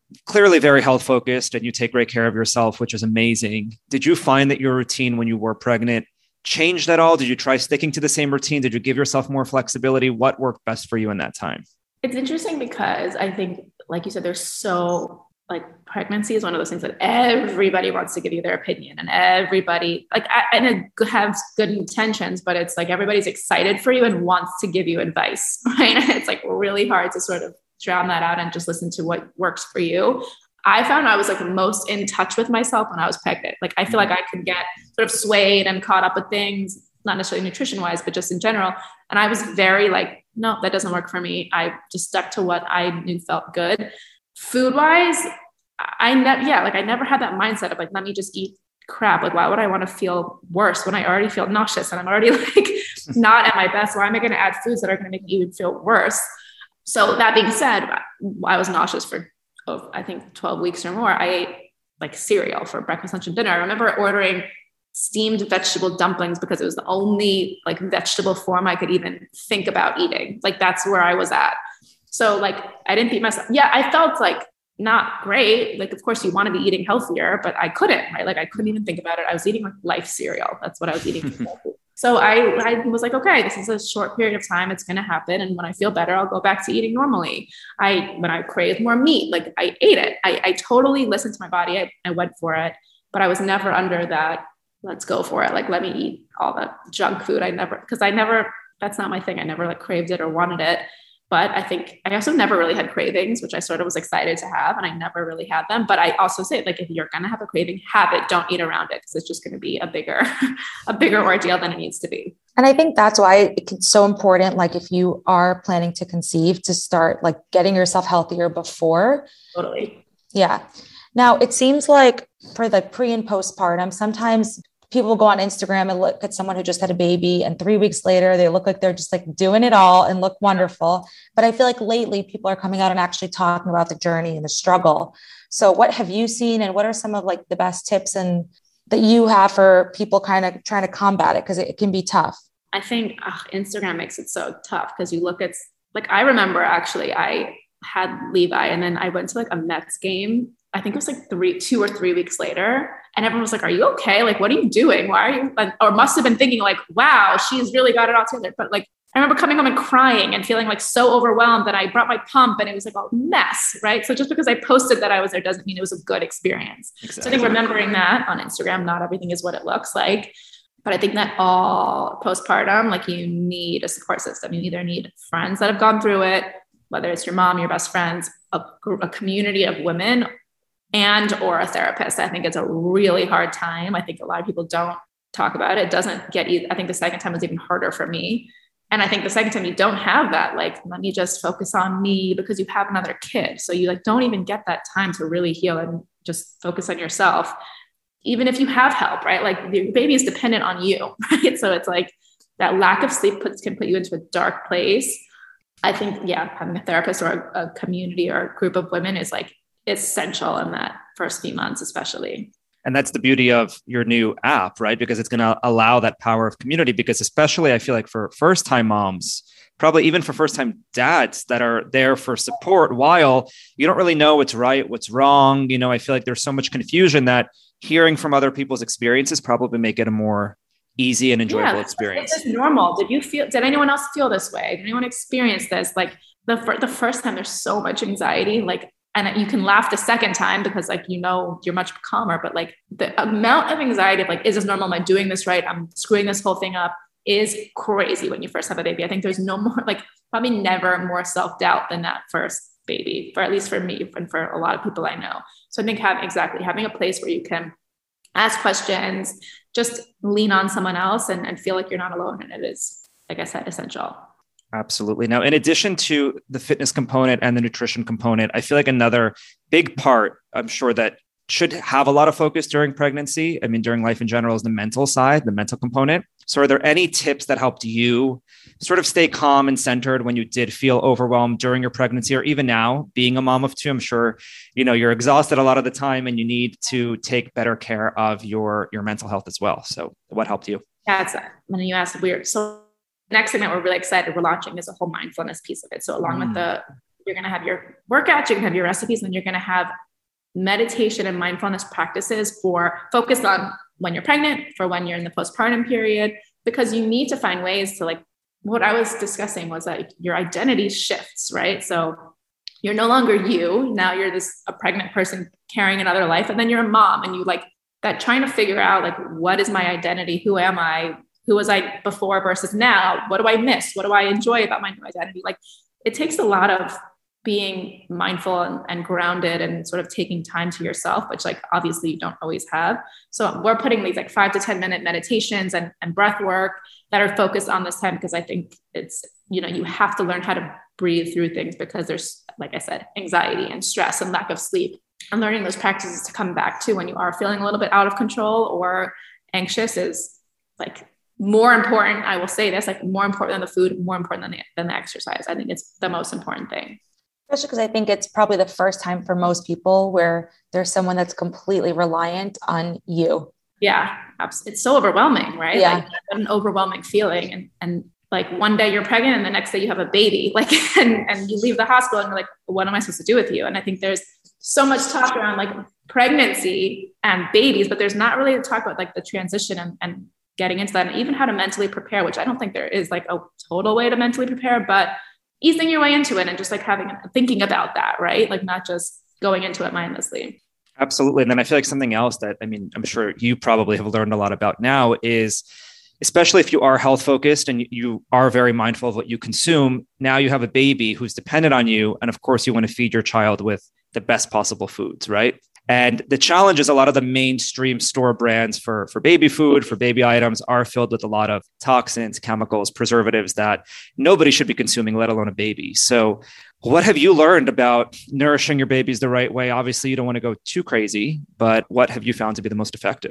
[SPEAKER 2] clearly very health focused and you take great care of yourself, which is amazing. Did you find that your routine when you were pregnant changed at all? Did you try sticking to the same routine? Did you give yourself more flexibility? What worked best for you in that time?
[SPEAKER 3] It's interesting because I think, like you said, there's so like pregnancy is one of those things that everybody wants to give you their opinion, and everybody and it has good intentions, but it's like everybody's excited for you and wants to give you advice, right? And it's like really hard to sort of drown that out and just listen to what works for you. I found I was like most in touch with myself when I was pregnant. Like I feel like I could get sort of swayed and caught up with things, not necessarily nutrition wise, but just in general. And I was very like, no, that doesn't work for me. I just stuck to what I knew felt good. Food wise, I never had that mindset of like, let me just eat crap. Like, why would I want to feel worse when I already feel nauseous and I'm already like not at my best? Why am I going to add foods that are going to make me even feel worse? So that being said, I was nauseous for, I think 12 weeks or more. I ate like cereal for breakfast, lunch, and dinner. I remember ordering steamed vegetable dumplings because it was the only like vegetable form I could even think about eating. Like that's where I was at. So like, I didn't beat myself. Yeah, I felt like not great. Like, of course you want to be eating healthier, but I couldn't, right? Like I couldn't even think about it. I was eating like Life cereal. That's what I was eating. So I was like, okay, this is a short period of time. It's going to happen. And when I feel better, I'll go back to eating normally. When I craved more meat, like I ate it. I totally listened to my body. I went for it, but I was never under that, let's go for it. Like, let me eat all the junk food. That's not my thing. I never like craved it or wanted it. But I think I also never really had cravings, which I sort of was excited to have. And I never really had them. But I also say, like, if you're going to have a craving, have it. Don't eat around it because it's just going to be a bigger ordeal than it needs to be.
[SPEAKER 4] And I think that's why it's so important. Like if you are planning to conceive, to start like getting yourself healthier before.
[SPEAKER 3] Totally.
[SPEAKER 4] Yeah. Now it seems like for the pre and postpartum, sometimes people go on Instagram and look at someone who just had a baby and 3 weeks later, they look like they're just like doing it all and look wonderful. But I feel like lately people are coming out and actually talking about the journey and the struggle. So what have you seen and what are some of like the best tips and that you have for people kind of trying to combat it? Because it can be tough.
[SPEAKER 3] I think Instagram makes it so tough because you look at, like, I remember actually I had Levi and then I went to like a Mets game. I think it was like 2 or 3 weeks later. And everyone was like, are you okay? Like, what are you doing? Why are you, or must have been thinking like, wow, she's really got it all together. But like, I remember coming home and crying and feeling like so overwhelmed that I brought my pump and it was like a mess, right? So just because I posted that I was there doesn't mean it was a good experience. Exactly. So I think remembering that on Instagram, not everything is what it looks like. But I think that all postpartum, like you need a support system. You either need friends that have gone through it, whether it's your mom, your best friends, a community of women, and or a therapist. I think it's a really hard time. I think a lot of people don't talk about it. It doesn't get you. I think the second time was even harder for me. And I think the second time you don't have that, like, let me just focus on me because you have another kid. So you like don't even get that time to really heal and just focus on yourself. Even if you have help, right? Like your baby is dependent on you, right? So it's like that lack of sleep can put you into a dark place. I think, yeah, having a therapist or a community or a group of women is like essential in that first few months, especially.
[SPEAKER 2] And that's the beauty of your new app, right? Because it's going to allow that power of community, because especially I feel like for first-time moms, probably even for first-time dads that are there for support while you don't really know what's right, what's wrong. You know, I feel like there's so much confusion that hearing from other people's experiences probably make it a more easy and enjoyable experience.
[SPEAKER 3] It's normal. Did anyone else feel this way? Did anyone experience this? Like the first time there's so much anxiety, like, and you can laugh the second time because like, you know, you're much calmer, but like the amount of anxiety of like, is this normal? Am I doing this right? I'm screwing this whole thing up is crazy when you first have a baby. I think there's no more, like probably never more self-doubt than that first baby, for at least for me and for a lot of people I know. So I think having a place where you can ask questions, just lean on someone else and feel like you're not alone. And it is, like I said, essential.
[SPEAKER 2] Absolutely. Now, in addition to the fitness component and the nutrition component, I feel like another big part, I'm sure that should have a lot of focus during pregnancy, I mean, during life in general, is the mental side, the mental component. So are there any tips that helped you sort of stay calm and centered when you did feel overwhelmed during your pregnancy, or even now being a mom of two? I'm sure, you know, you're exhausted a lot of the time and you need to take better care of your mental health as well. So what helped you?
[SPEAKER 3] Yeah, when you asked, weird. So next thing that we're really excited, we're launching is a whole mindfulness piece of it. So along with the you're going to have your workouts, you're going to have your recipes, and you're going to have meditation and mindfulness practices for focus on when you're pregnant, for when you're in the postpartum period, because you need to find ways to, like, what I was discussing was that your identity shifts, right? So you're no longer you. Now you're a pregnant person carrying another life. And then you're a mom, and you like that trying to figure out, like, what is my identity? Who am I? Who was I before versus now? What do I miss? What do I enjoy about my new identity? Like, it takes a lot of being mindful and grounded and sort of taking time to yourself, which, like, obviously you don't always have. So we're putting these like 5 to 10 minute meditations and breath work that are focused on this time, because I think it's, you have to learn how to breathe through things, because there's, like I said, anxiety and stress and lack of sleep, and learning those practices to come back to when you are feeling a little bit out of control or anxious is like more important. I will say this, like, more important than the food, more important than the exercise. I think it's the most important thing.
[SPEAKER 4] Especially because I think it's probably the first time for most people where there's someone that's completely reliant on you.
[SPEAKER 3] Yeah, it's so overwhelming, right?
[SPEAKER 4] Yeah.
[SPEAKER 3] Like, an overwhelming feeling. And like, one day you're pregnant and the next day you have a baby, like, and you leave the hospital and you're like, what am I supposed to do with you? And I think there's so much talk around like pregnancy and babies, but there's not really a talk about like the transition and getting into that, and even how to mentally prepare, which I don't think there is like a total way to mentally prepare, but easing your way into it and just like thinking about that, right? Like, not just going into it mindlessly.
[SPEAKER 2] Absolutely. And then I feel like something else that, I mean, I'm sure you probably have learned a lot about now is, especially if you are health focused and you are very mindful of what you consume, now you have a baby who's dependent on you. And of course, you want to feed your child with the best possible foods, right? And the challenge is a lot of the mainstream store brands for baby food, for baby items, are filled with a lot of toxins, chemicals, preservatives that nobody should be consuming, let alone a baby. So what have you learned about nourishing your babies the right way? Obviously, you don't want to go too crazy, but what have you found to be the most effective?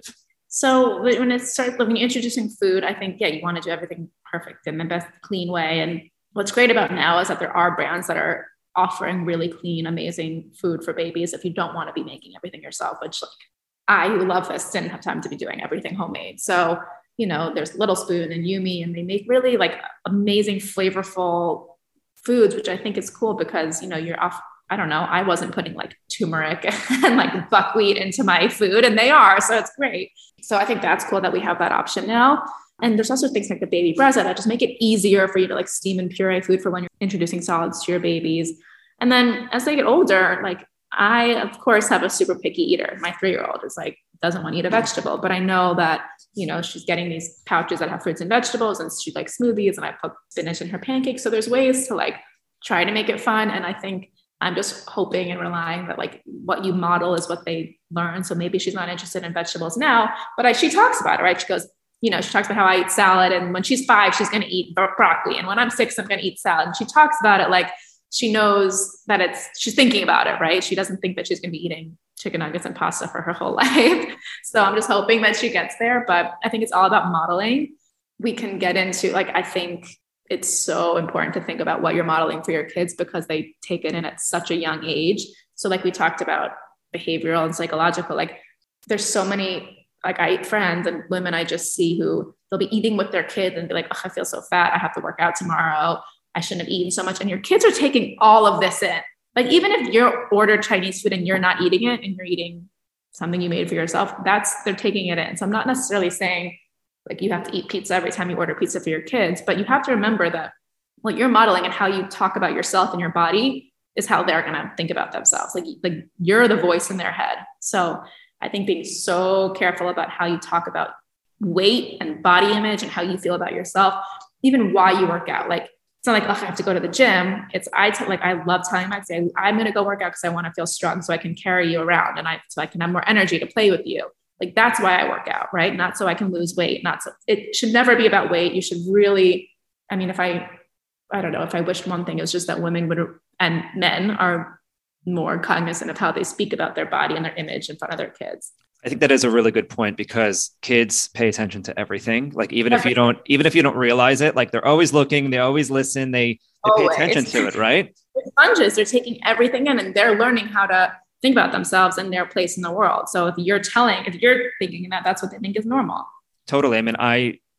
[SPEAKER 3] So when you're introducing food, I think, you want to do everything perfect in the best clean way. And what's great about now is that there are brands that are offering really clean, amazing food for babies if you don't want to be making everything yourself, which, like, I who love this didn't have time to be doing everything homemade. So, there's Little Spoon and Yumi, and they make really like amazing, flavorful foods, which I think is cool because, you're off. I don't know. I wasn't putting like turmeric and like buckwheat into my food, and they are, so it's great. So I think that's cool that we have that option now. And there's also things like the baby breza that just make it easier for you to like steam and puree food for when you're introducing solids to your babies. And then as they get older, like, I, of course, have a super picky eater. My 3-year-old is like, doesn't want to eat a vegetable, but I know that, she's getting these pouches that have fruits and vegetables, and she likes smoothies, and I put spinach in her pancakes. So there's ways to like try to make it fun. And I think I'm just hoping and relying that like what you model is what they learn. So maybe she's not interested in vegetables now, but she talks about it, right? She goes, she talks about how I eat salad. And when she's 5, she's going to eat broccoli. And when I'm 6, I'm going to eat salad. And she talks about it like she knows that she's thinking about it, right? She doesn't think that she's going to be eating chicken nuggets and pasta for her whole life. So I'm just hoping that she gets there. But I think it's all about modeling. We can get into like, I think it's so important to think about what you're modeling for your kids, because they take it in at such a young age. So like we talked about behavioral and psychological, like there's so many, like I eat friends and women I just see who they'll be eating with their kids and be like, oh, I feel so fat. I have to work out tomorrow. I shouldn't have eaten so much. And your kids are taking all of this in. Like, even if you're ordered Chinese food and you're not eating it and you're eating something you made for yourself, they're taking it in. So I'm not necessarily saying like you have to eat pizza every time you order pizza for your kids, but you have to remember that what you're modeling and how you talk about yourself and your body is how they're going to think about themselves. Like you're the voice in their head. So I think being so careful about how you talk about weight and body image and how you feel about yourself, even while you work out. Like, it's not like, oh, I have to go to the gym. It's, I love telling my kids, I'm going to go work out because I want to feel strong so I can carry you around and so I can have more energy to play with you. Like, that's why I work out, right? Not so I can lose weight. It should never be about weight. You should really, I mean, I don't know, if I wished one thing, it was just that women and men are more cognizant of how they speak about their body and their image in front of their kids.
[SPEAKER 2] I think that is a really good point, because kids pay attention to everything. Like, even if you don't realize it, like they're always looking, they always listen, they pay attention to it, right?
[SPEAKER 3] They're sponges, they're taking everything in and they're learning how to think about themselves and their place in the world. So if you're thinking that that's what they think is normal.
[SPEAKER 2] Totally. I mean, I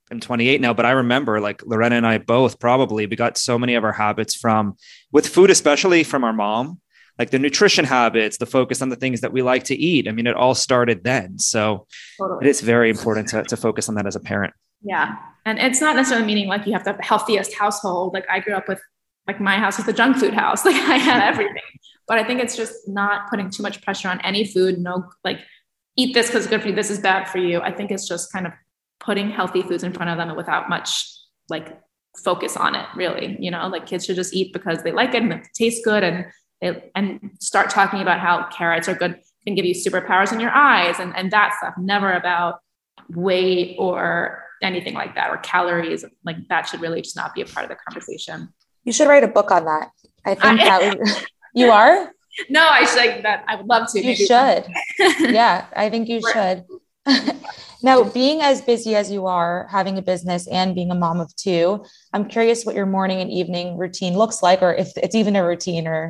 [SPEAKER 2] I'm 28 now, but I remember like Lorena and I both probably, we got so many of our habits with food, especially from our mom, like the nutrition habits, the focus on the things that we like to eat. I mean, it all started then. So
[SPEAKER 3] Totally.
[SPEAKER 2] it is very important to focus on that as a parent.
[SPEAKER 3] Yeah. And it's not necessarily meaning like you have to have the healthiest household. Like I grew up with, like my house was the junk food house. Like I had everything, but I think it's just not putting too much pressure on any food. No, like eat this because it's good for you. This is bad for you. I think it's just kind of putting healthy foods in front of them without much like focus on it, really. Like kids should just eat because they like it and it tastes good, and start talking about how carrots are good, can give you superpowers in your eyes and that stuff. Never about weight or anything like that, or calories. Like that should really just not be a part of the conversation.
[SPEAKER 4] You should write a book on that. I think that would, you are?
[SPEAKER 3] No, I should, like that. I would love to.
[SPEAKER 4] You should. Yeah, I think you should. Now, being as busy as you are, having a business and being a mom of two, I'm curious what your morning and evening routine looks like, or if it's even a routine or.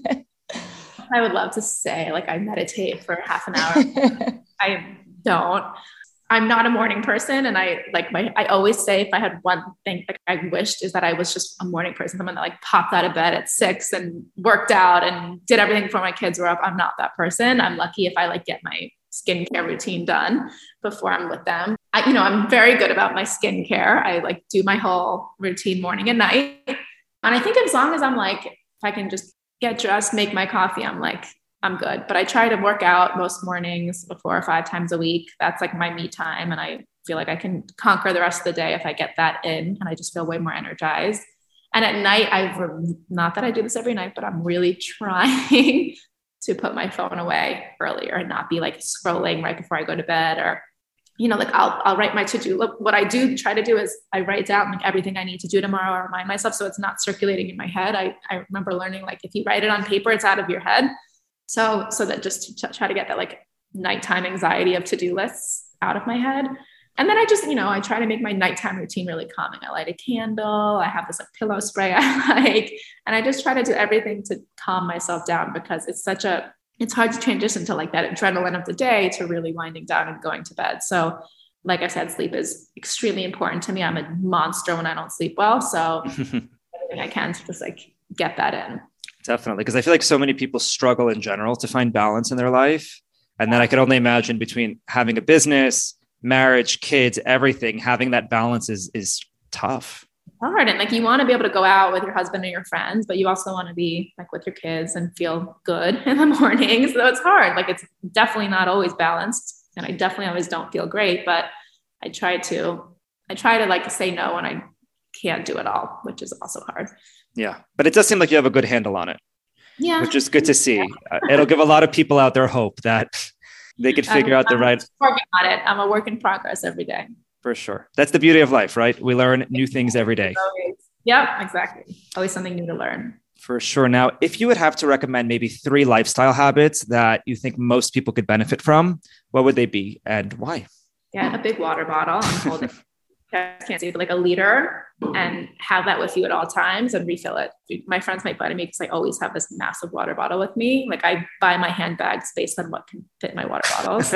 [SPEAKER 3] I would love to say like I meditate for half an hour. I don't. I'm not a morning person. And I always say, if I had one thing like I wished, is that I was just a morning person, someone that like popped out of bed at 6 and worked out and did everything before my kids were up. I'm not that person. I'm lucky if I like get my skincare routine done before I'm with them. I'm very good about my skincare. I like do my whole routine morning and night. And I think as long as I'm like, if I can just get dressed, make my coffee, I'm good. But I try to work out most mornings 4 or 5 times a week. That's like my me time. And I feel like I can conquer the rest of the day if I get that in, and I just feel way more energized. And at night, not that I do this every night, but I'm really trying to put my phone away earlier and not be like scrolling right before I go to bed, or, like I'll write my to-do. Look, what I do try to do is I write down like everything I need to do tomorrow, or remind myself, so it's not circulating in my head. I remember learning, like, if you write it on paper, it's out of your head. So that just to try to get that like nighttime anxiety of to-do lists out of my head. And then I just, I try to make my nighttime routine really calming. I light a candle. I have this like pillow spray I like, and I just try to do everything to calm myself down, because it's hard to transition to like that adrenaline of the day to really winding down and going to bed. So like I said, sleep is extremely important to me. I'm a monster when I don't sleep well. So everything I can to just like get that in.
[SPEAKER 2] Definitely. Because I feel like so many people struggle in general to find balance in their life. And then I could only imagine between having a business, marriage, kids, everything, having that balance is tough.
[SPEAKER 3] It's hard. And like, you want to be able to go out with your husband and your friends, but you also want to be like with your kids and feel good in the morning. So it's hard. Like, it's definitely not always balanced. And I definitely always don't feel great, but I try to like say no when I can't do it all, which is also hard.
[SPEAKER 2] Yeah. But it does seem like you have a good handle on it.
[SPEAKER 3] Yeah.
[SPEAKER 2] Which is good to see. It'll give a lot of people out there hope that they could figure out the right.
[SPEAKER 3] Working on it. I'm a work in progress every day.
[SPEAKER 2] For sure. That's the beauty of life, right? We learn new things every day.
[SPEAKER 3] Yep, exactly. Always something new to learn.
[SPEAKER 2] For sure. Now, if you would have to recommend maybe 3 lifestyle habits that you think most people could benefit from, what would they be and why?
[SPEAKER 3] Yeah, a big water bottle. I'm holding, I can't see, but like a liter, and have that with you at all times and refill it. My friends make fun of me because I always have this massive water bottle with me. Like, I buy my handbags based on what can fit my water bottles.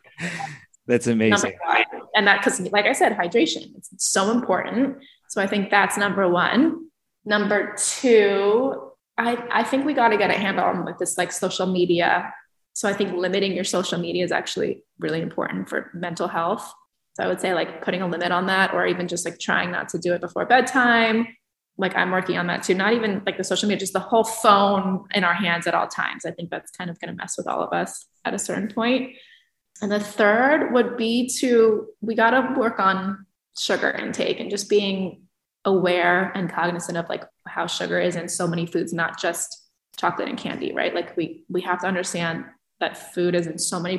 [SPEAKER 2] That's amazing.
[SPEAKER 3] And that, because like I said, hydration, it's so important. So I think that's number 1. Number 2, I think we got to get a handle on like this, like social media. So I think limiting your social media is actually really important for mental health. So I would say like putting a limit on that, or even just like trying not to do it before bedtime. Like, I'm working on that too. Not even like the social media, just the whole phone in our hands at all times. I think that's kind of going to mess with all of us at a certain point. And the third would be we got to work on sugar intake and just being aware and cognizant of like how sugar is in so many foods, not just chocolate and candy, right? Like we have to understand that sugar is in so many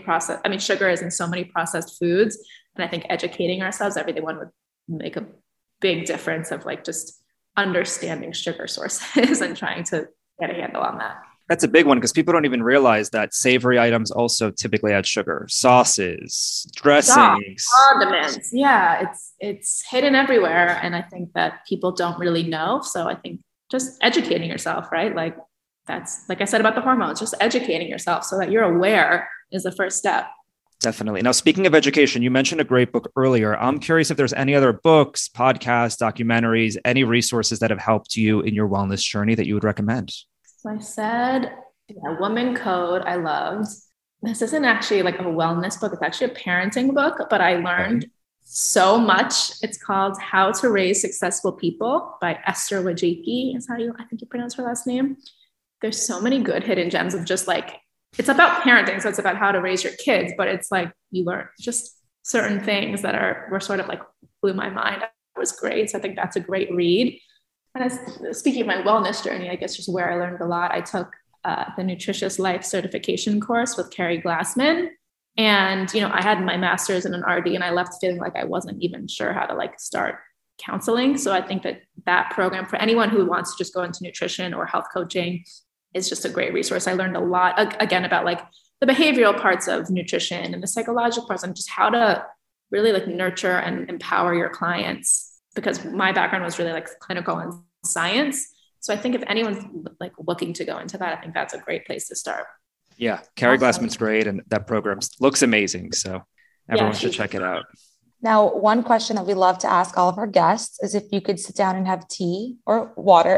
[SPEAKER 3] processed foods. And I think educating ourselves, everyone would make a big difference of like just understanding sugar sources and trying to get a handle on that.
[SPEAKER 2] That's a big one, because people don't even realize that savory items also typically add sugar. Sauces, dressings,
[SPEAKER 3] condiments. Yeah, it's hidden everywhere. And I think that people don't really know. So I think just educating yourself, right? Like, that's like I said about the hormones, just educating yourself so that you're aware is the first step.
[SPEAKER 2] Definitely. Now, speaking of education, you mentioned a great book earlier. I'm curious if there's any other books, podcasts, documentaries, any resources that have helped you in your wellness journey that you would recommend.
[SPEAKER 3] So I said, Woman Code, I loved. This isn't actually like a wellness book. It's actually a parenting book, but I learned so much. It's called How to Raise Successful People by Esther Wojcicki. Is how I think you pronounce her last name. There's so many good hidden gems of just like, it's about parenting. So it's about how to raise your kids, but it's like, you learn just certain things that were sort of like blew my mind. It was great. So I think that's a great read. And speaking of my wellness journey, I guess just where I learned a lot, I took the Nutritious Life certification course with Carrie Glassman. And, I had my master's in an RD and I left feeling like I wasn't even sure how to like start counseling. So I think that program for anyone who wants to just go into nutrition or health coaching is just a great resource. I learned a lot, again, about like the behavioral parts of nutrition and the psychological parts and just how to really like nurture and empower your clients, because my background was really like clinical and science. So I think if anyone's like looking to go into that, I think that's a great place to start.
[SPEAKER 2] Yeah. Carrie Glassman's great. And that program looks amazing. So everyone should check it out.
[SPEAKER 4] Now, one question that we love to ask all of our guests is if you could sit down and have tea or water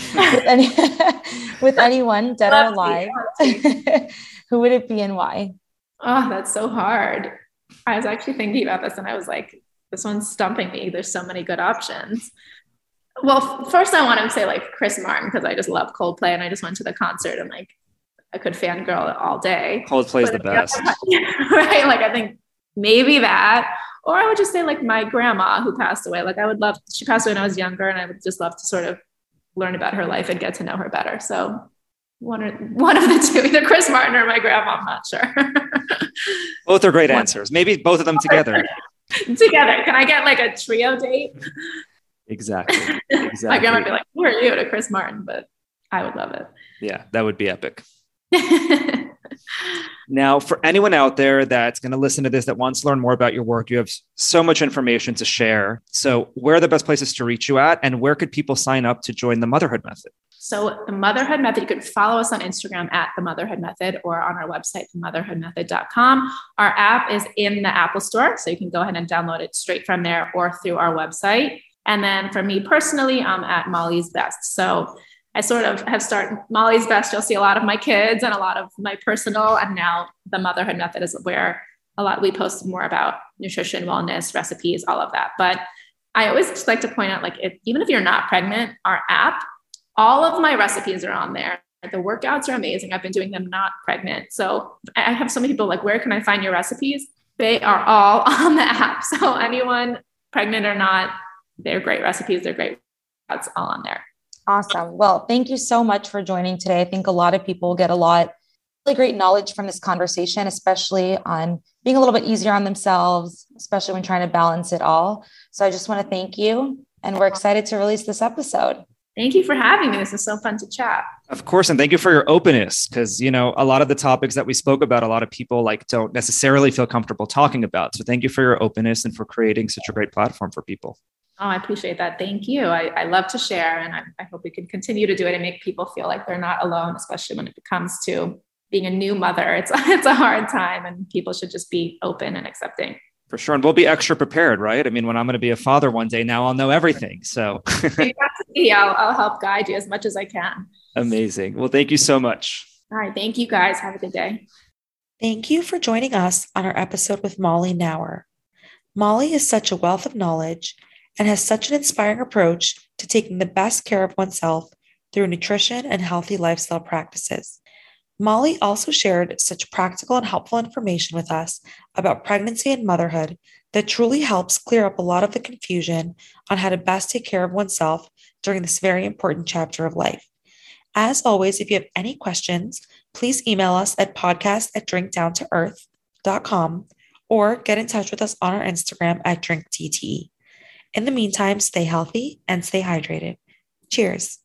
[SPEAKER 4] with anyone, dead or alive, who would it be and why?
[SPEAKER 3] Oh, that's so hard. I was actually thinking about this and I was like, this one's stumping me. There's so many good options. Well, first I want to say like Chris Martin, because I just love Coldplay and I just went to the concert and like I could fangirl all day.
[SPEAKER 2] Coldplay's the best.
[SPEAKER 3] Right? Like I think maybe that. Or I would just say like my grandma who passed away. Like she passed away when I was younger and I would just love to sort of learn about her life and get to know her better. So one of the two, either Chris Martin or my grandma, I'm not sure.
[SPEAKER 2] Both are great answers. Maybe both of them together.
[SPEAKER 3] Together. Can I get like a trio date?
[SPEAKER 2] Exactly.
[SPEAKER 3] My grandma would be like, who are you to Chris Martin? But I would love it.
[SPEAKER 2] Yeah, that would be epic. Now, for anyone out there that's going to listen to this, that wants to learn more about your work, you have so much information to share. So where are the best places to reach you at? And where could people sign up to join the Motherhood Method?
[SPEAKER 3] So the Motherhood Method, you can follow us on Instagram at the Motherhood Method or on our website, themotherhoodmethod.com. Our app is in the Apple Store. So you can go ahead and download it straight from there or through our website. And then for me personally, I'm at Molly's Best. So I sort of have started Molly's Best. You'll see a lot of my kids and a lot of my personal, and now the Motherhood Method is where we post more about nutrition, wellness, recipes, all of that. But I always just like to point out, like, even if you're not pregnant, our app, all of my recipes are on there. The workouts are amazing. I've been doing them not pregnant. So I have so many people like, where can I find your recipes? They are all on the app. So anyone pregnant or not, they're great recipes. They're great. That's all on there.
[SPEAKER 4] Awesome. Well, thank you so much for joining today. I think a lot of people get a lot really great knowledge from this conversation, especially on being a little bit easier on themselves, especially when trying to balance it all. So I just want to thank you, and we're excited to release this episode.
[SPEAKER 3] Thank you for having me. This is so fun to chat.
[SPEAKER 2] Of course. And thank you for your openness, because, a lot of the topics that we spoke about, a lot of people don't necessarily feel comfortable talking about. So thank you for your openness and for creating such a great platform for people.
[SPEAKER 3] Oh, I appreciate that. Thank you. I love to share, and I hope we can continue to do it and make people feel like they're not alone, especially when it comes to being a new mother. It's a hard time, and people should just be open and accepting.
[SPEAKER 2] For sure. And we'll be extra prepared, right? I mean, when I'm going to be a father one day, now I'll know everything. So
[SPEAKER 3] I'll help guide you as much as I can.
[SPEAKER 2] Amazing. Well, thank you so much.
[SPEAKER 3] All right. Thank you guys. Have a good day.
[SPEAKER 1] Thank you for joining us on our episode with Molly Nauer. Molly is such a wealth of knowledge and has such an inspiring approach to taking the best care of oneself through nutrition and healthy lifestyle practices. Molly also shared such practical and helpful information with us about pregnancy and motherhood that truly helps clear up a lot of the confusion on how to best take care of oneself during this very important chapter of life. As always, if you have any questions, please email us at podcast@drinkdowntoearth.com or get in touch with us on our Instagram at DrinkTTE. In the meantime, stay healthy and stay hydrated. Cheers.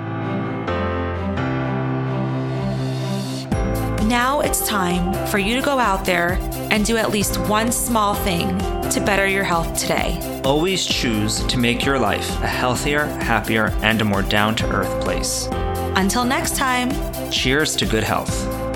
[SPEAKER 1] Now it's time for you to go out there and do at least one small thing to better your health today.
[SPEAKER 2] Always choose to make your life a healthier, happier, and a more down-to-earth place.
[SPEAKER 1] Until next time,
[SPEAKER 2] cheers to good health.